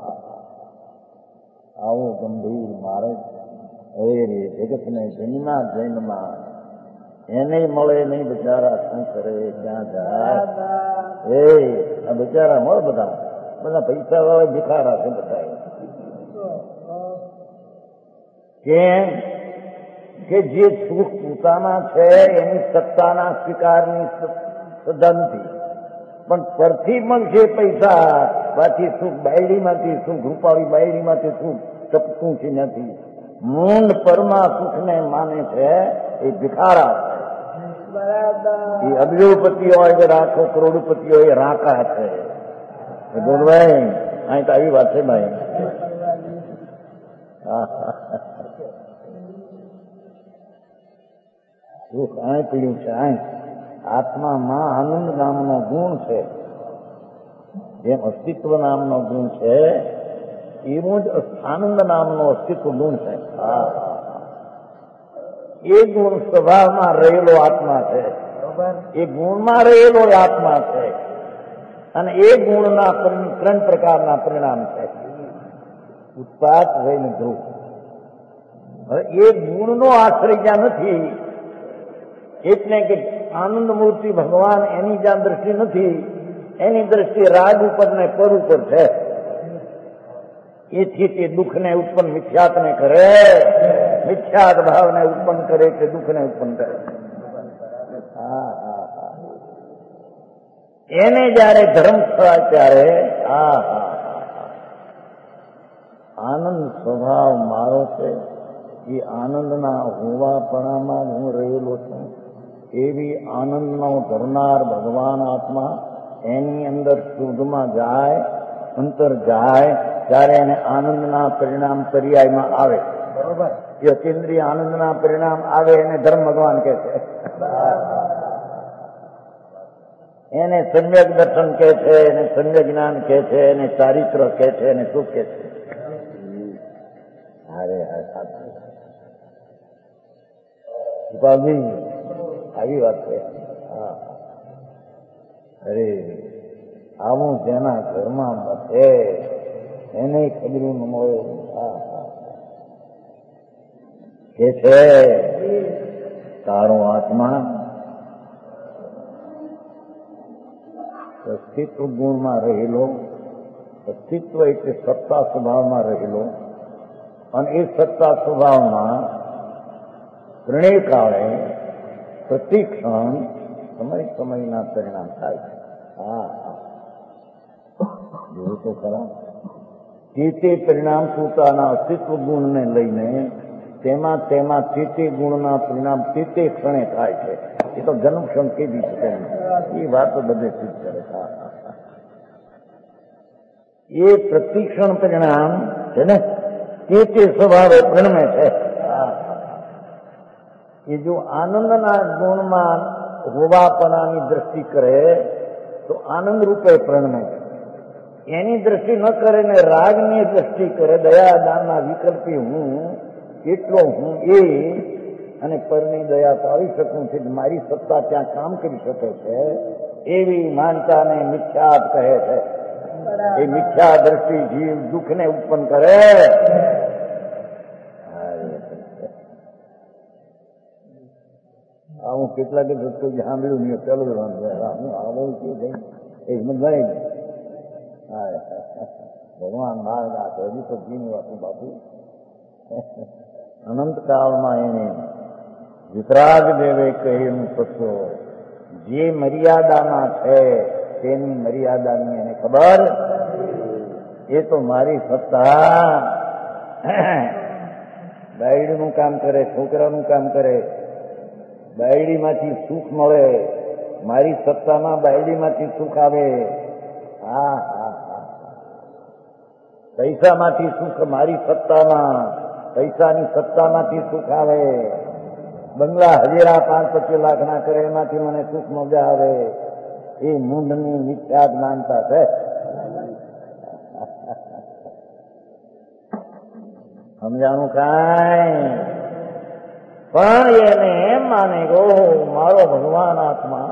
આવો ગંભીર માર્ગ એ રે જગતને જન્મા જન્મમાં એને મળે નહીં. બિચારા શું કરે, ક્યાં જાય? એ આ બિચારા મળે બધા બધા પૈસા વાળા ભિખારા છે બધા. કેમ કે જે સુખ પોતાના છે એની સત્તાના સ્વીકારની શ્રદ્ધા નથી, પણ પરથી મળશે પૈસા, પાછી સુખ બાયડીમાંથી સુખ, રૂપાળી બાયડીમાંથી સુખ ટપકું છે નથી. મૂંડ પરમાં સુખને માને છે એ ભિખારા છે. એ અબજોપતિ હોય કે રાખો કરોડપતિ હોય એ રાકા છે. બોલભાઈ અહીં તો આવી વાત છે ભાઈ. સુખ અહીં પીડ્યું છે. અહીં આત્મામાં આનંદ નામનો ગુણ છે, જેમ અસ્તિત્વ નામનો ગુણ છે એવું જ આનંદ નામનો અસ્તિત્વ ગુણ છે. એ ગુણ સ્વભાવમાં રહેલો આત્મા છે, એ ગુણમાં રહેલો આત્મા છે, અને એ ગુણના ત્રણ પ્રકારના પરિણામ છે, ઉત્પાદ વૈન ધ્રુવ. હવે એ ગુણનો આશ્રય જ્યાં નથી એટલે કે આનંદ મૂર્તિ ભગવાન એની જ્યાં દ્રષ્ટિ નથી, એની દ્રષ્ટિ રાગ ઉપર ને પર ઉપર છે. એથી તે દુઃખને ઉત્પન્ન મિથ્યાતને કરે, મિથ્યાત ભાવને ઉત્પન્ન કરે એટલે દુઃખને ઉત્પન્ન કરે. હા હા હા એને જયારે ધર્મ થાય ત્યારે હા હા આનંદ સ્વભાવ મારો છે, એ આનંદના હોવાપણામાં હું રહેલો છું. એવી આનંદનો ધરનાર ભગવાન આત્મા એની અંદર શુદ્ધમાં જાય, અંતર જાય, ત્યારે એને આનંદના પરિણામ પર્યાયમાં આવે. બરોબર? એ અતિન્દ્રિય આનંદના પરિણામ આવે એને ધર્મ ભગવાન કહે છે. એને સમ્યક દર્શન કહે છે, એને સમ્યક જ્ઞાન કહે છે, એને ચારિત્ર કહે છે, એને શું કહે છે? અરે આવી વાત છે. હા, અરે આવું જેના ઘરમાં બસે એને ખબરું ન મળે. હા હા કે છે તારો આત્મા અસ્તિત્વ ગુણમાં રહેલો, અસ્તિત્વ એટલે સત્તા સ્વભાવમાં રહેલો, અને એ સત્તા સ્વભાવમાં ત્રણેય કાળે પ્રતિક્ષણ સમય સમયના પરિણામ થાય છે. હા હા જોયું તો ખરા. તે તે પરિણામ પોતાના અસ્તિત્વ ગુણને લઈને તેમાં તેમાં તે તે ગુણના પરિણામ તે તે ક્ષણે થાય છે. એ તો જન્મક્ષણ કેવી શકે એ વાત તો બધે સિદ્ધ કરે. એ પ્રતિક્ષણ પરિણામ છે ને તે તે સ્વભાવે પરિણમે છે. એ જો આનંદના ગુણમાં હોવાપણાની દ્રષ્ટિ કરે તો આનંદ રૂપે પરિણમે. એની દ્રષ્ટિ ન કરે ને રાગની દ્રષ્ટિ કરે, દયા દાનના વિકલ્પી હું એટલો હું એ, અને પરની દયા તો આવી શકું છે, મારી સત્તા ત્યાં કામ કરી શકે છે, એવી માનતાને મિથ્યા કહે છે. એ મિથ્યા દ્રષ્ટિ જીવ દુઃખને ઉત્પન્ન કરે. આવું કેટલાક દૃષ્ટિ સાંભળ્યું નહીં, પેલું હું આવું છું એ સમજાય ને. ભગવાન મહારાજ હજી તો જીની વાતું બાપુ અનંતકાળમાં એને વિતરાગ દેવે કહ્યું સત્યો, જે મર્યાદામાં છે તેની મર્યાદાની એને ખબર. એ તો મારી સત્તા બાયડીનું કામ કરે, છોકરાનું કામ કરે, બાયડીમાંથી સુખ મળે, મારી સત્તામાં બાયડીમાંથી સુખ આવે. હા હા હા પૈસામાંથી સુખ મારી સત્તામાં, પૈસાની સત્તામાંથી સુખ આવે. બંગલા હજારા પાંચ પચીસ લાખ ના કરે એમાંથી મને સુખ મજા આવે. એ મૂંઢની મિથ્યા જ્ઞાનતા છે. સમજાણું કાંઈ? પણ એને એમ માને ગો મારો ભગવાન આત્મા.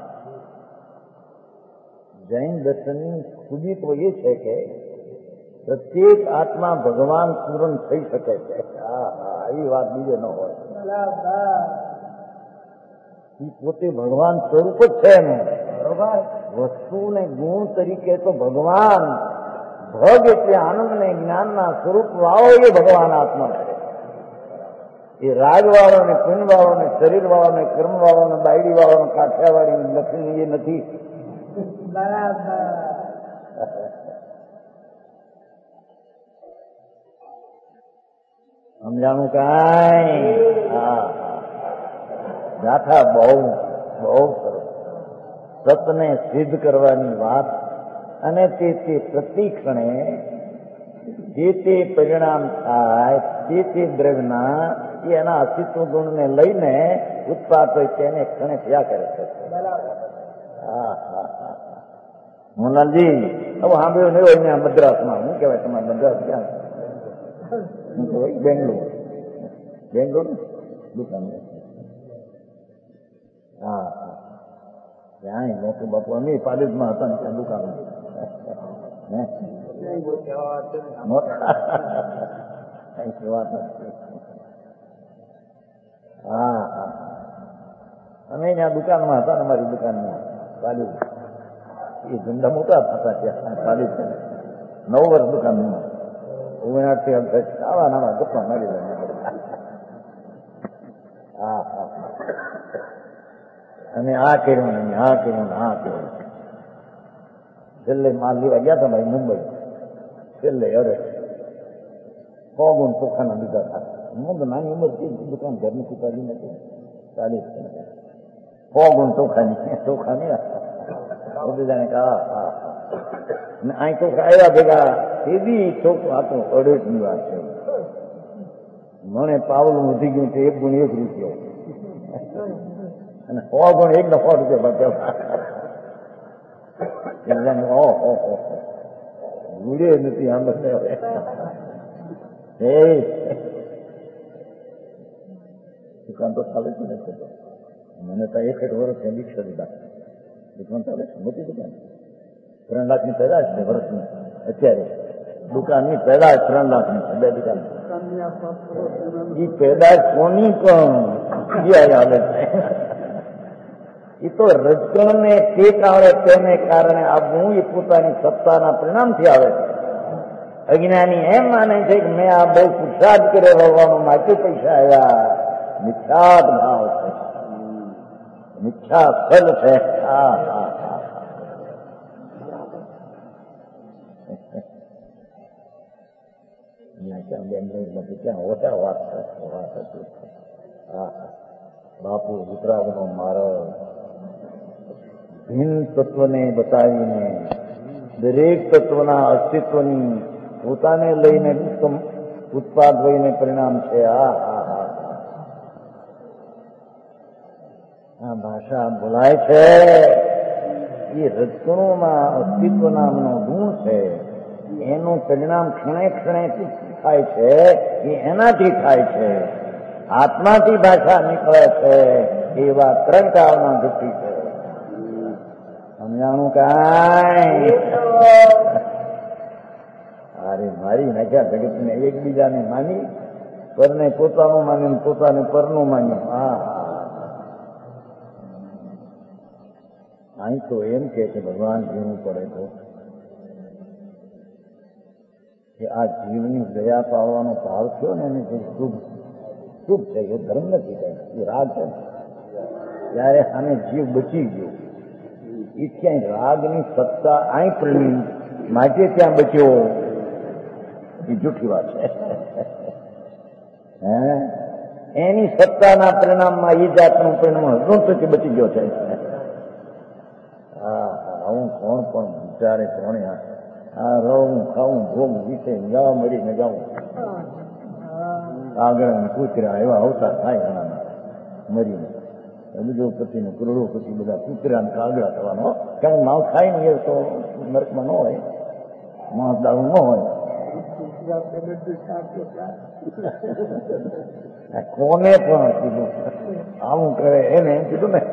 જૈન દર્શનની ખૂબી તો એ છે કે પ્રત્યેક આત્મા ભગવાન પૂર્ણ થઈ શકે છે. હા હા આવી વાત બીજે ન હોય. એ પોતે ભગવાન સ્વરૂપ જ છે ને. બરોબર? વસ્તુ ને ગુણ તરીકે તો ભગવાન, ભગ એટલે આનંદ ને જ્ઞાનના સ્વરૂપ વાળો એ ભગવાન આત્મા છે. એ રાગ વાળો ને પુણ્ય વાળો ને શરીર વાળો ને કર્મ વાળો ને બાયડી વાળો ને કાઠિયાવાડી લક્ષ્મી એ નથી. સમજાણું કાંઈ? હા ગાથા બહુ બહુ સરસ. સતને સિદ્ધ કરવાની વાત, અને તે તે પ્રતિક્ષણે જે તે પરિણામ થાય તે તે દ્રવ્યના એ એના અસ્તિત્વ ગુણને લઈને ઉત્પાદ હોય તેને ક્ષણે થયા કરે છે. હા હા હા મોનાલજી હવે સાંભળ્યું નહીં હોય ને મદ્રાસમાં. શું કહેવાય તમારે મદ્રાસ ક્યાં? શું કહેવાય? બેંગ્લોર. બેંગ્લોર દુકાન. હા હા ત્યાં મોટું બાપુ અમે પાલિતમાં હતા ને ત્યાં દુકાન. હા હા અમે ત્યાં દુકાનમાં હતા ને અમારી દુકાનમાં પાલિત. એ ધંધા મોટા હતા ત્યાં પાલિત. નવ વર્ષ દુકાનમાં ઓગણઆઠથી આવા નાના ગપ્પા મારી રહ્યા. હા હા અને આ કર્યું ને આ કર્યું ને આ કર્યું. છેલ્લે માલ લેવા ગયા હતા ભાઈ મુંબઈ. છેલ્લે અરે સો ગુણ ચોખાના લીધા હતા. હું તો નાની ઉંમર થી દુકાન ઘરની ચૂકાવી નથી, ચાલીસ સો ગુણ ચોખાની ચોખાની બધાને કહા હા અહીં ચોખા આવ્યા ભેગા એવી ચોખ્ખું આ તો અડેટની વાત છે. મને પાવલું વધી ગયું તો એક ગુણ એક રૂપિયો અને સો ગુણ એક ને સો રૂપિયા બચાવવા ઓહો ભૂલે નથી આમ દુકાન તો ચાલે છે ને. મને તો એક એક વર્ષ રિક્ષા દીધા દુકાન ચાલે છે, મોટી દુકાન ત્રણ લાખની પેદાશ છે વર્ષની. અત્યારે દુકાનની પેદાશ ત્રણ લાખની છે, બે દુકાન. એ પેદાશ કોની પણ આવે છે એ તો રજકણને ટેક આવે તેને કારણે આવવું એ પોતાની સત્તાના પરિણામથી આવે છે. અજ્ઞાની એમ માને છે કે મેં આ બહુ પુરુષાર્થ કર્યો હોવાનો માટે પૈસા આવ્યા. મિથ્યાત ભાવ છે, મિથ્યા ફલ છે. હા હા હા ક્યાં ઓછા વાત વાત હતી. હા બાપુ વિતરાગનો માર્ગ ભિન્ન તત્વને બતાવીને દરેક તત્વના અસ્તિત્વની પોતાને લઈને ઉત્પાદ વહીને પરિણામ છે. આ હા હા આ ભાષા બોલાય છે એ રજકણોમાં અસ્તિત્વ નામનો ગુણ છે. એનું પરિણામ ક્ષણે ક્ષણે થાય છે એ એનાથી થાય છે. આત્માથી ભાષા નીકળે છે એવા ત્રણ કાળમાં દુઃખી છે. સમજાણું કાંઈ? અરે મારી નાખ્યા જગતને એકબીજાને માની, પરને પોતાનું માની પોતાને પરનું માન્યું. હા અહીં તો એમ કે છે ભગવાન જીવવું પડે તો કે આ જીવની દયા પાવવાનો ભાવ થયો ને એને શુભ શુભ છે. એ ધર્મ નથી કઈ, એ રાગ છે. ત્યારે આને જીવ બચી ગયો એ ક્યાંય રાગની સત્તા અહીં પ્રણી માટે ત્યાં બચ્યો એ જૂઠી વાત છે. હે એની સત્તાના પરિણામમાં એ જાતનું પરિણામ હતું કે બચી ગયો છે. હા હા હું કોણ પણ વિચારે કોણે આ રહું ખાવું ભોગ વિશે જવા મળીને જાઉં આગળ કૂતરા એવા અવતાર થાય ઘણા મરીને બીજો પતિનો કરોડોપતિ બધા કૂતરા કાગડા થવાનો. કારણ માવ ખાય ને એ તો નરકમાં ન હોય, માંસ દારૂ ન હોય. કોને પણ કીધું આવું કરે એને એમ કીધું ને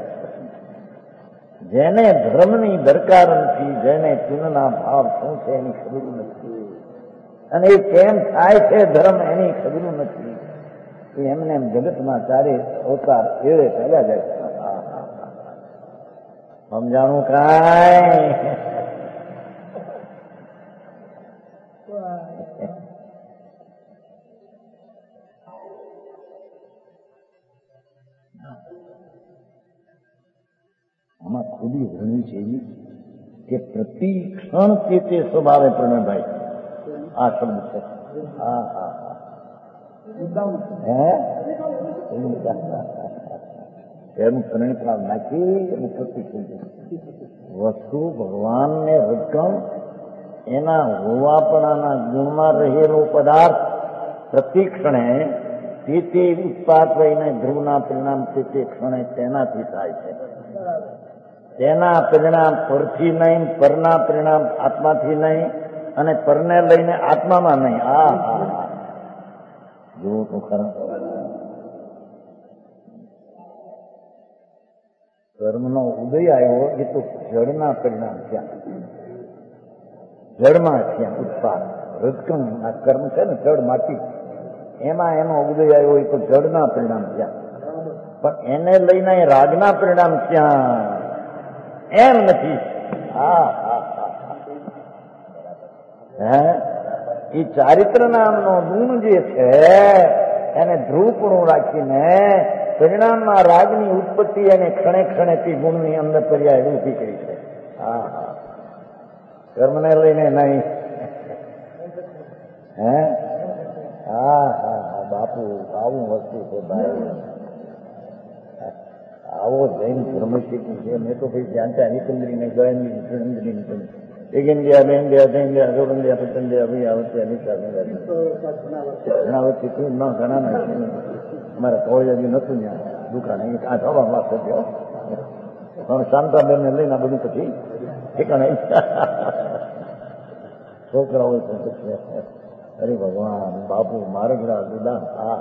જેને ધર્મની દરકાર નથી, જેને ચૂનના ભાવ શું છે એની ખબર નથી અને એ કેમ થાય છે ધર્મ એની ખબર નથી. એમને એમ જગતમાં ચારે અવતાર એળે ચાલ્યા જાય. સમજાણું કાંઈ? આમાં ખૂબી ઘણી છે એવી કે પ્રતિ ક્ષણ તે તે સ્વભાવે પ્રણયભાઈ આ શબ્દ છે. હા હા હા હે એનું પરિણામ નાખી અને પ્રતિ વસ્તુ ભગવાનને રજકણ એના હોવાપણાના ગુણમાં રહેલો પદાર્થ પ્રતિક્ષણે તે તે ઉત્પાદ રહીને ધ્રુવના પરિણામ તે તે ક્ષણે તેનાથી થાય છે. તેના પરિણામ પરથી નહીં, પરના પરિણામ આત્માથી નહીં અને પરને લઈને આત્મામાં નહીં. આ હા હા જો તો ખરા કર્મનો ઉદય આવ્યો એ તો જળના પરિણામ થયા, જળમાં થયા ઉત્પાદ. રજકણ આ કર્મ છે ને જળ માટી, એમાં એનો ઉદય આવ્યો એ તો જળના પરિણામ થયા. પણ એને લઈને રાગના પરિણામ ત્યાં એમ નથી. હા હા હે એ ચારિત્ર નામનો ગુણ જે છે એને ધ્રુવપણું રાખીને પરિણામમાં રાગની ઉત્પત્તિ અને ક્ષણે ક્ષણે તે ગુણની અંદર પર્યાય ઊભી કરી છે. હા હા કર્મને લઈને નહીં. હે હા હા હા બાપુ આવું વસ્તુ છે ભાઈ, આવો જૈન ધર્મ શીખ્યું છે. મેં તો ભાઈ જ્યાં ત્યાં નિકંદરીને ગયંદી નિકંદરી એક ઇન્ડિયા બે ઇન્ડિયા ત્રણ ઇન્ડિયા સોળ ઇન્ડિયા પચીસ ઇન્ડિયા ભાઈ આવતી અનિતા ઘણા વચ્ચે તું ના ઘણા ના અમારે કોળી હજી નતું ત્યાં દુકાન આ થવા વાત થયો પણ શાંતાબેનને લઈને બધું પછી ઠેકાણે છોકરાઓ અરે ભગવાન બાપુ મારગડા જુદા હા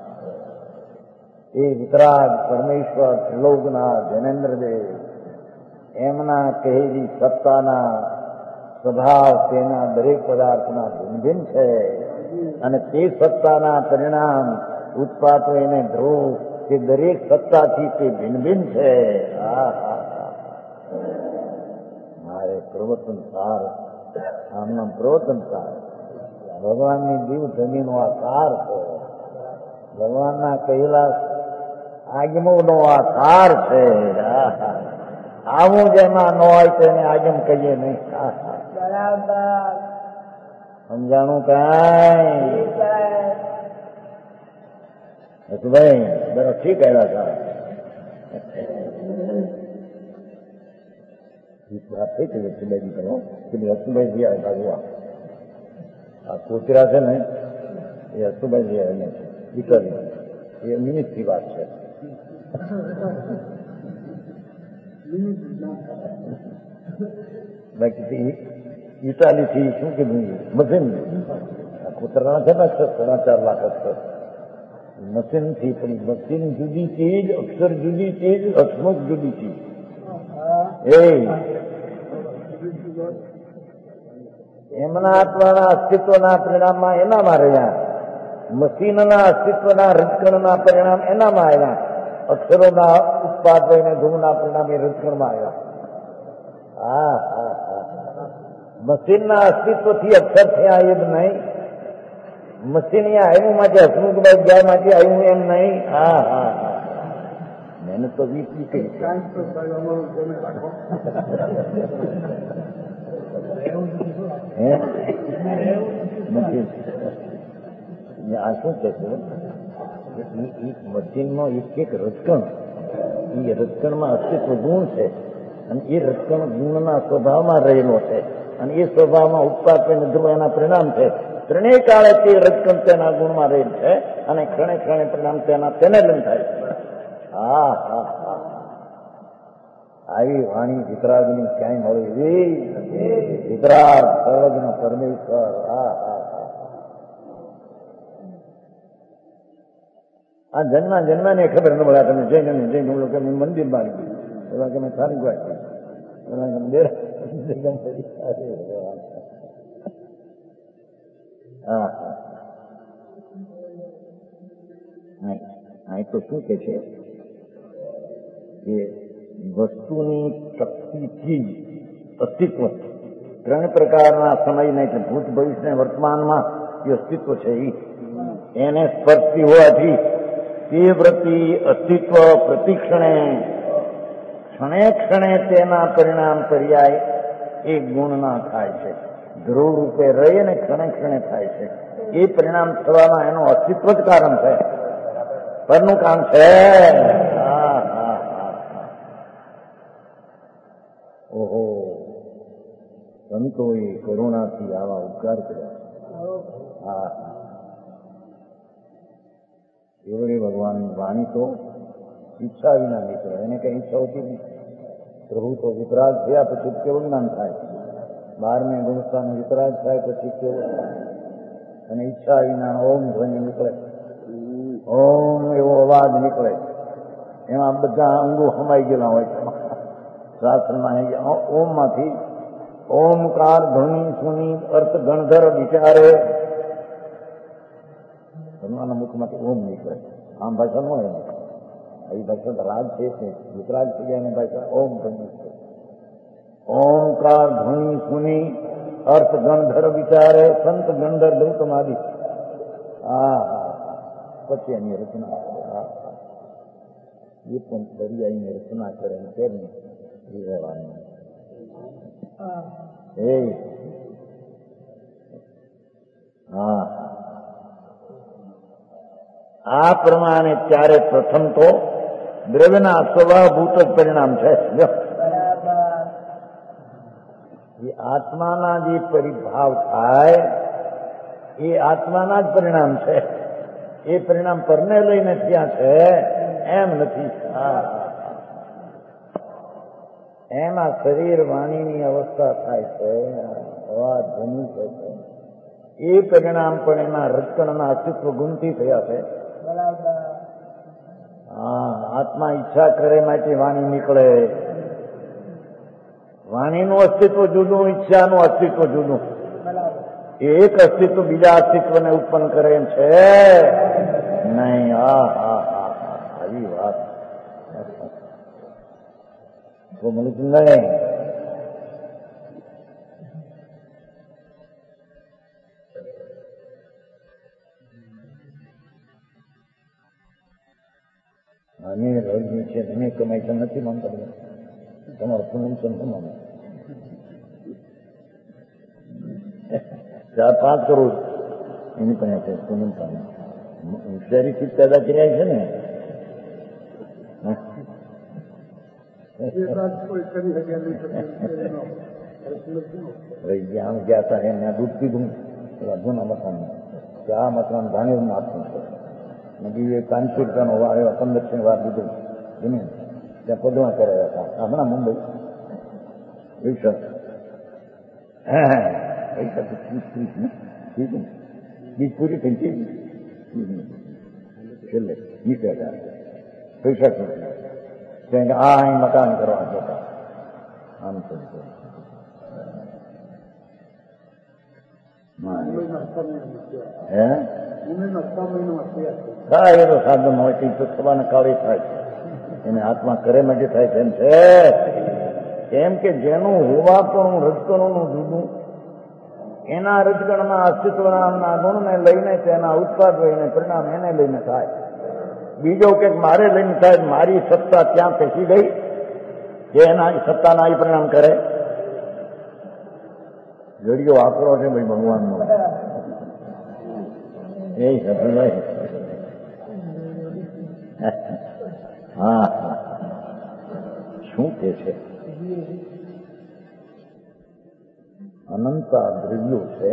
એ વિતરાગ પરમેશ્વર ત્રિલોકનાથ જૈનેન્દ્રદેવ એમના કહેલી સત્તાના સ્વભાવ તેના દરેક પદાર્થના ભિન્ન ભિન્ન છે અને તે સત્તાના પરિણામ ઉત્પાદો એને ધ્રુવ કે દરેક સત્તાથી તે ભિન્ન ભિન્ન છે. હા હા હા મારે પ્રવચન સાર આમના પ્રવચન સાર ભગવાનની જીવ જમીનો આ સાર છે. ભગવાનના કહેલા આગમનો આ સાર છે. આવું જેમાં ન હોય તેને આગમ કહીએ નહીં. સમજાણું કઈ ભાઈ બરો ઠીક આવ્યા હતા વાત થઈ કે હસુભાઈ કરો પેલી હસુભાઈ જી આવ્યા આ કોચરા છે ને એ હસુભાઈ જી આવે દીકરી એ મિનિટથી વાત છે. બાકી ઇટાલીથી શું કીધું મશીન કૂતરાના છે ને અક્ષર સાડા ચાર લાખ અક્ષર મશીનથી પણ મશીન જુદી ચીજ અક્ષર જુદી ચીજ હસમુખ જુદી ચીજ એ એમના આત્માના અસ્તિત્વના પરિણામમાં એનામાં રહ્યા, મશીનના અસ્તિત્વના રજકણના પરિણામ એનામાં આવ્યા, અક્ષરોના ઉત્પાદન ધૂમના પરિણામ એ રજકણમાં આવ્યા. હા હા હા મશીનના અસ્તિત્વથી અક્ષર થયા એ જ નહીં, મશીન આવ્યું માટે હસમુખભાઈ ગયા માટે આવ્યું એમ નહીં. હા હા હા મહેનત તો વીસ વી કરી છે. આ શું કે છે મશીનનો એક એક રજકણ એ રજકણમાં અસ્તિત્વ ગુણ છે અને એ રજકણ ગુણના સ્વભાવમાં રહેલો છે અને એ સ્વભાવમાં ઉત્પાદન ધ્રુવ એના પરિણામ છે. ત્રણેય કાળે તે રજકણ તેના ગુણમાં રહેલ છે અને ક્ષણે ક્ષણે પરિણામ તેના તેને લઈને થાય છે. હા હા હા આવી વાણી વિતરાગની ક્યાંય મળે એવી વિતરાગ સર્વજ્ઞ પરમેશ્વર. હા હા હા આ જન્મા જન્માને ખબર ન મળે. તમે જઈને જઈને હું લોકો મંદિર બાળી ગયું એવા કે મેં સારી વાત હા હા તો શું કે છે કે વસ્તુની શક્તિથી અસ્તિત્વ ત્રણ પ્રકારના સમયને એટલે ભૂત ભવિષ્ય વર્તમાનમાં જે અસ્તિત્વ છે એને સ્પર્શતી હોવાથી તે વૃત્તિ અસ્તિત્વ પ્રતિક્ષણે ક્ષણે ક્ષણે તેના પરિણામ પર્યાય એ ગુણના થાય છે. ધ્રુવ રૂપે રહી અને ક્ષણે ક્ષણે થાય છે. એ પરિણામ થવામાં એનું અસ્તિત્વ જ કારણ છે, પરનું કામ છે. હા હા હા ઓહો સંતોએ કરુણાથી આવા ઉપકાર કર્યા. હા એવડે ભગવાનની વાણી તો ઈચ્છા વિના નીકળે, એને કઈ ઈચ્છા હોતી નહીં. પ્રભુ તો વિતરાગ થયા પછી કેવું જ્ઞાન થાય, બારમે ગુણસ્થાન વિતરાગ થાય પછી કેવું, અને ઈચ્છા વિના ઓમ ધ્વનિ નીકળે, ઓમ એવો અવાજ નીકળે, એમાં બધા અંગો સમાઈ ગયેલા હોય છે. શાસ્ત્રમાં ઓમ માંથી ઓમકાર ધ્વનિ સુની અર્થ ગણધર વિચારે ભગવાનના મુખમાંથી ઓમ નીકળે. આમ ભાષા ન હોય, એ ભાષા રાગ છે, વિતરાગ થઈ ગયા ભાષા ઓમ ધ્વનિ. ઓમકાર ધ્વનિ સુની અર્થ ગણધર વિચારે સંત ગણધર ગૌતમ આદિ. હા હા પછી એની રચના કરે. હા એ પણ દરિયાની રચના કરે કેમ રહેવાની. એ હા આ પ્રમાણે ત્યારે પ્રથમ તો દ્રવ્યના સ્વભાવભૂત જ પરિણામ છે. એ આત્માના જે પરિભાવ થાય એ આત્માના જ પરિણામ છે. એ પરિણામ પરને લઈને ત્યાં છે એમ નથી. એમાં શરીર વાણીની અવસ્થા થાય છે, અવાજ ધ્વનિ છે. એ પરિણામ પણ એના રજકણના અસ્તિત્વ ગુણથી થયા છે. હા, આત્મા ઈચ્છા કરે માટે વાણી નીકળે. વાણીનું અસ્તિત્વ જુદું, ઈચ્છાનું અસ્તિત્વ જુદું. એક અસ્તિત્વ બીજા અસ્તિત્વને ઉત્પન્ન કરે એમ છે નહીં. હા હા હા હા આવી વાત તો મળતું નહીં. અમે રોજની છે અમે કમાઈ તો નથી માનતા. તમારો પૂનમ છે ન માનો. ચાર પાંચ કરોડ એની પણ છે પૂનમ પામે. હોશિયારીથી પેદા કર્યા છે ને. આમ ગયા હતા એને દૂધ પીધું જૂના મકાન કે આ મકાન ધાનેરમાં આપવું છે. બીજું પાંચસો રૂપિયાનો વાર એવા પંદરસો વાર દીધું જમીન ત્યાં પદમાં કરાયા હતા હમણાં મુંબઈ. પૈસા હા પૈસા બીજ પૂરી થઈ ગઈ છેલ્લે નીકળ્યા પૈસા કે આ અહીં મકાન કરવા જતા આમ તો હે હા એ તો સાધન હોય કઈ તો થવાના કાળે થાય છે. એને આત્મા કરે માટે થાય છે એમ છે. કેમ કે જેનું હોવાપણું રજકણોનું જુદું, એના રજકણના અસ્તિત્વ નામના ગુણને લઈને તેના ઉત્પાદ લઈને પરિણામ એને લઈને થાય. બીજો કે મારે લઈને થાય, મારી સત્તા ત્યાં પેસી ગઈ કે એના સત્તાના એ પરિણામ કરે. જડિયો આકરો છે ભાઈ ભગવાનનો એ ભાઈ. હા શું કે છે? અનંત દ્રવ્યો છે,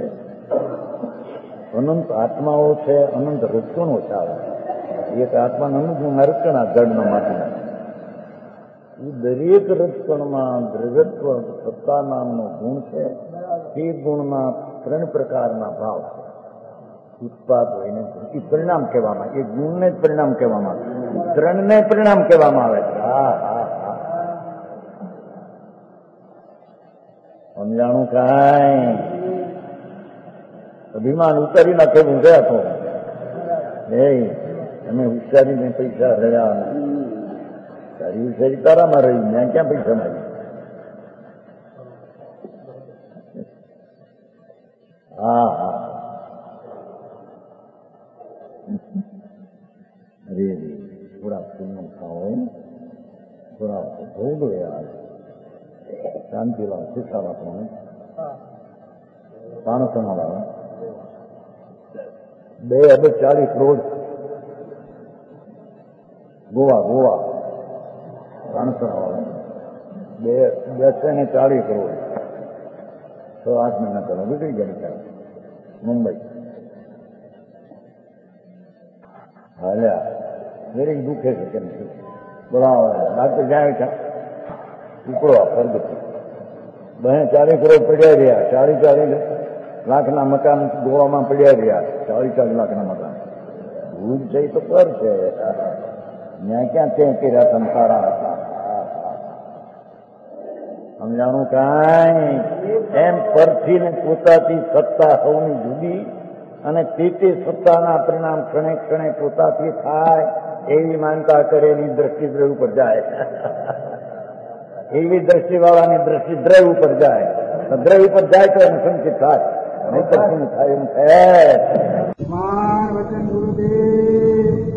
અનંત આત્માઓ છે, અનંત રજકણો ચાલે. એક આત્માના અનંત રજકણા જળના માટીના. એ દરેક રજકણમાં દ્રવ્યત્વ સત્તા નામનો ગુણ છે. એ ગુણમાં ત્રણ પ્રકારના ભાવ છે. ઉત્પાદ હોઈને એ પરિણામ કહેવામાં, એ ગુણને જ પરિણામ કહેવામાં આવે, ત્રણને પરિણામ કહેવામાં આવે છે. હા હા હા સમજાણું કાંઈ? અભિમાન ઉતારી નાખે હું ગયા તો એ અમે હોશિયારીને પૈસા રહ્યા. તારી હોશિયારી તારામાં રહી, ત્યાં ક્યાં પૈસા મારી? હા હા અરે રે થોડા ફૂલનું ખાવ હોય ને, થોડા ભોગ યાર શાંતિલાલ શિક્ષાવા પણ પાણસણા વાળા બે અબજ ચાલીસ રોજ ગોવા ગોવા પાણસણા વાળા બે બે ને ચાલીસ રોજ છ આઠ મહિના પહેલા ગુજરી ગયા બિચારા મુંબઈ. હાલ્યા દરેક દુઃખે છે કેમ છે બોલાવો ડાક્ટર જાય છે ઉપડો ફરગતી બે ચાલીસ કરોડ પડ્યા રહ્યા. ચાલીસ ચાલીસ લાખના મકાન ગોવામાં પડ્યા રહ્યા. ચાલીસ ચાલીસ લાખના મકાન ભૂજ જઈ તો કર છે ત્યાં ક્યાં ત્યાં કર્યા સંસારા હતા. સમજાણું કાંઈ? એમ પરથી ને પોતાથી સત્તા સૌની જુદી અને તે તે સત્તાના પરિણામ ક્ષણે ક્ષણે પોતાથી થાય એવી માનતા કરેલી દ્રષ્ટિ દ્રવ્ય ઉપર જાય. એવી દ્રષ્ટિ વાળાની દ્રષ્ટિ દ્રવ્ય ઉપર જાય. દ્રવ્ય ઉપર જાય તો એને સંચિત થાય, નહીં તો શું થાય એમ છે. વચન ગુરુદેવ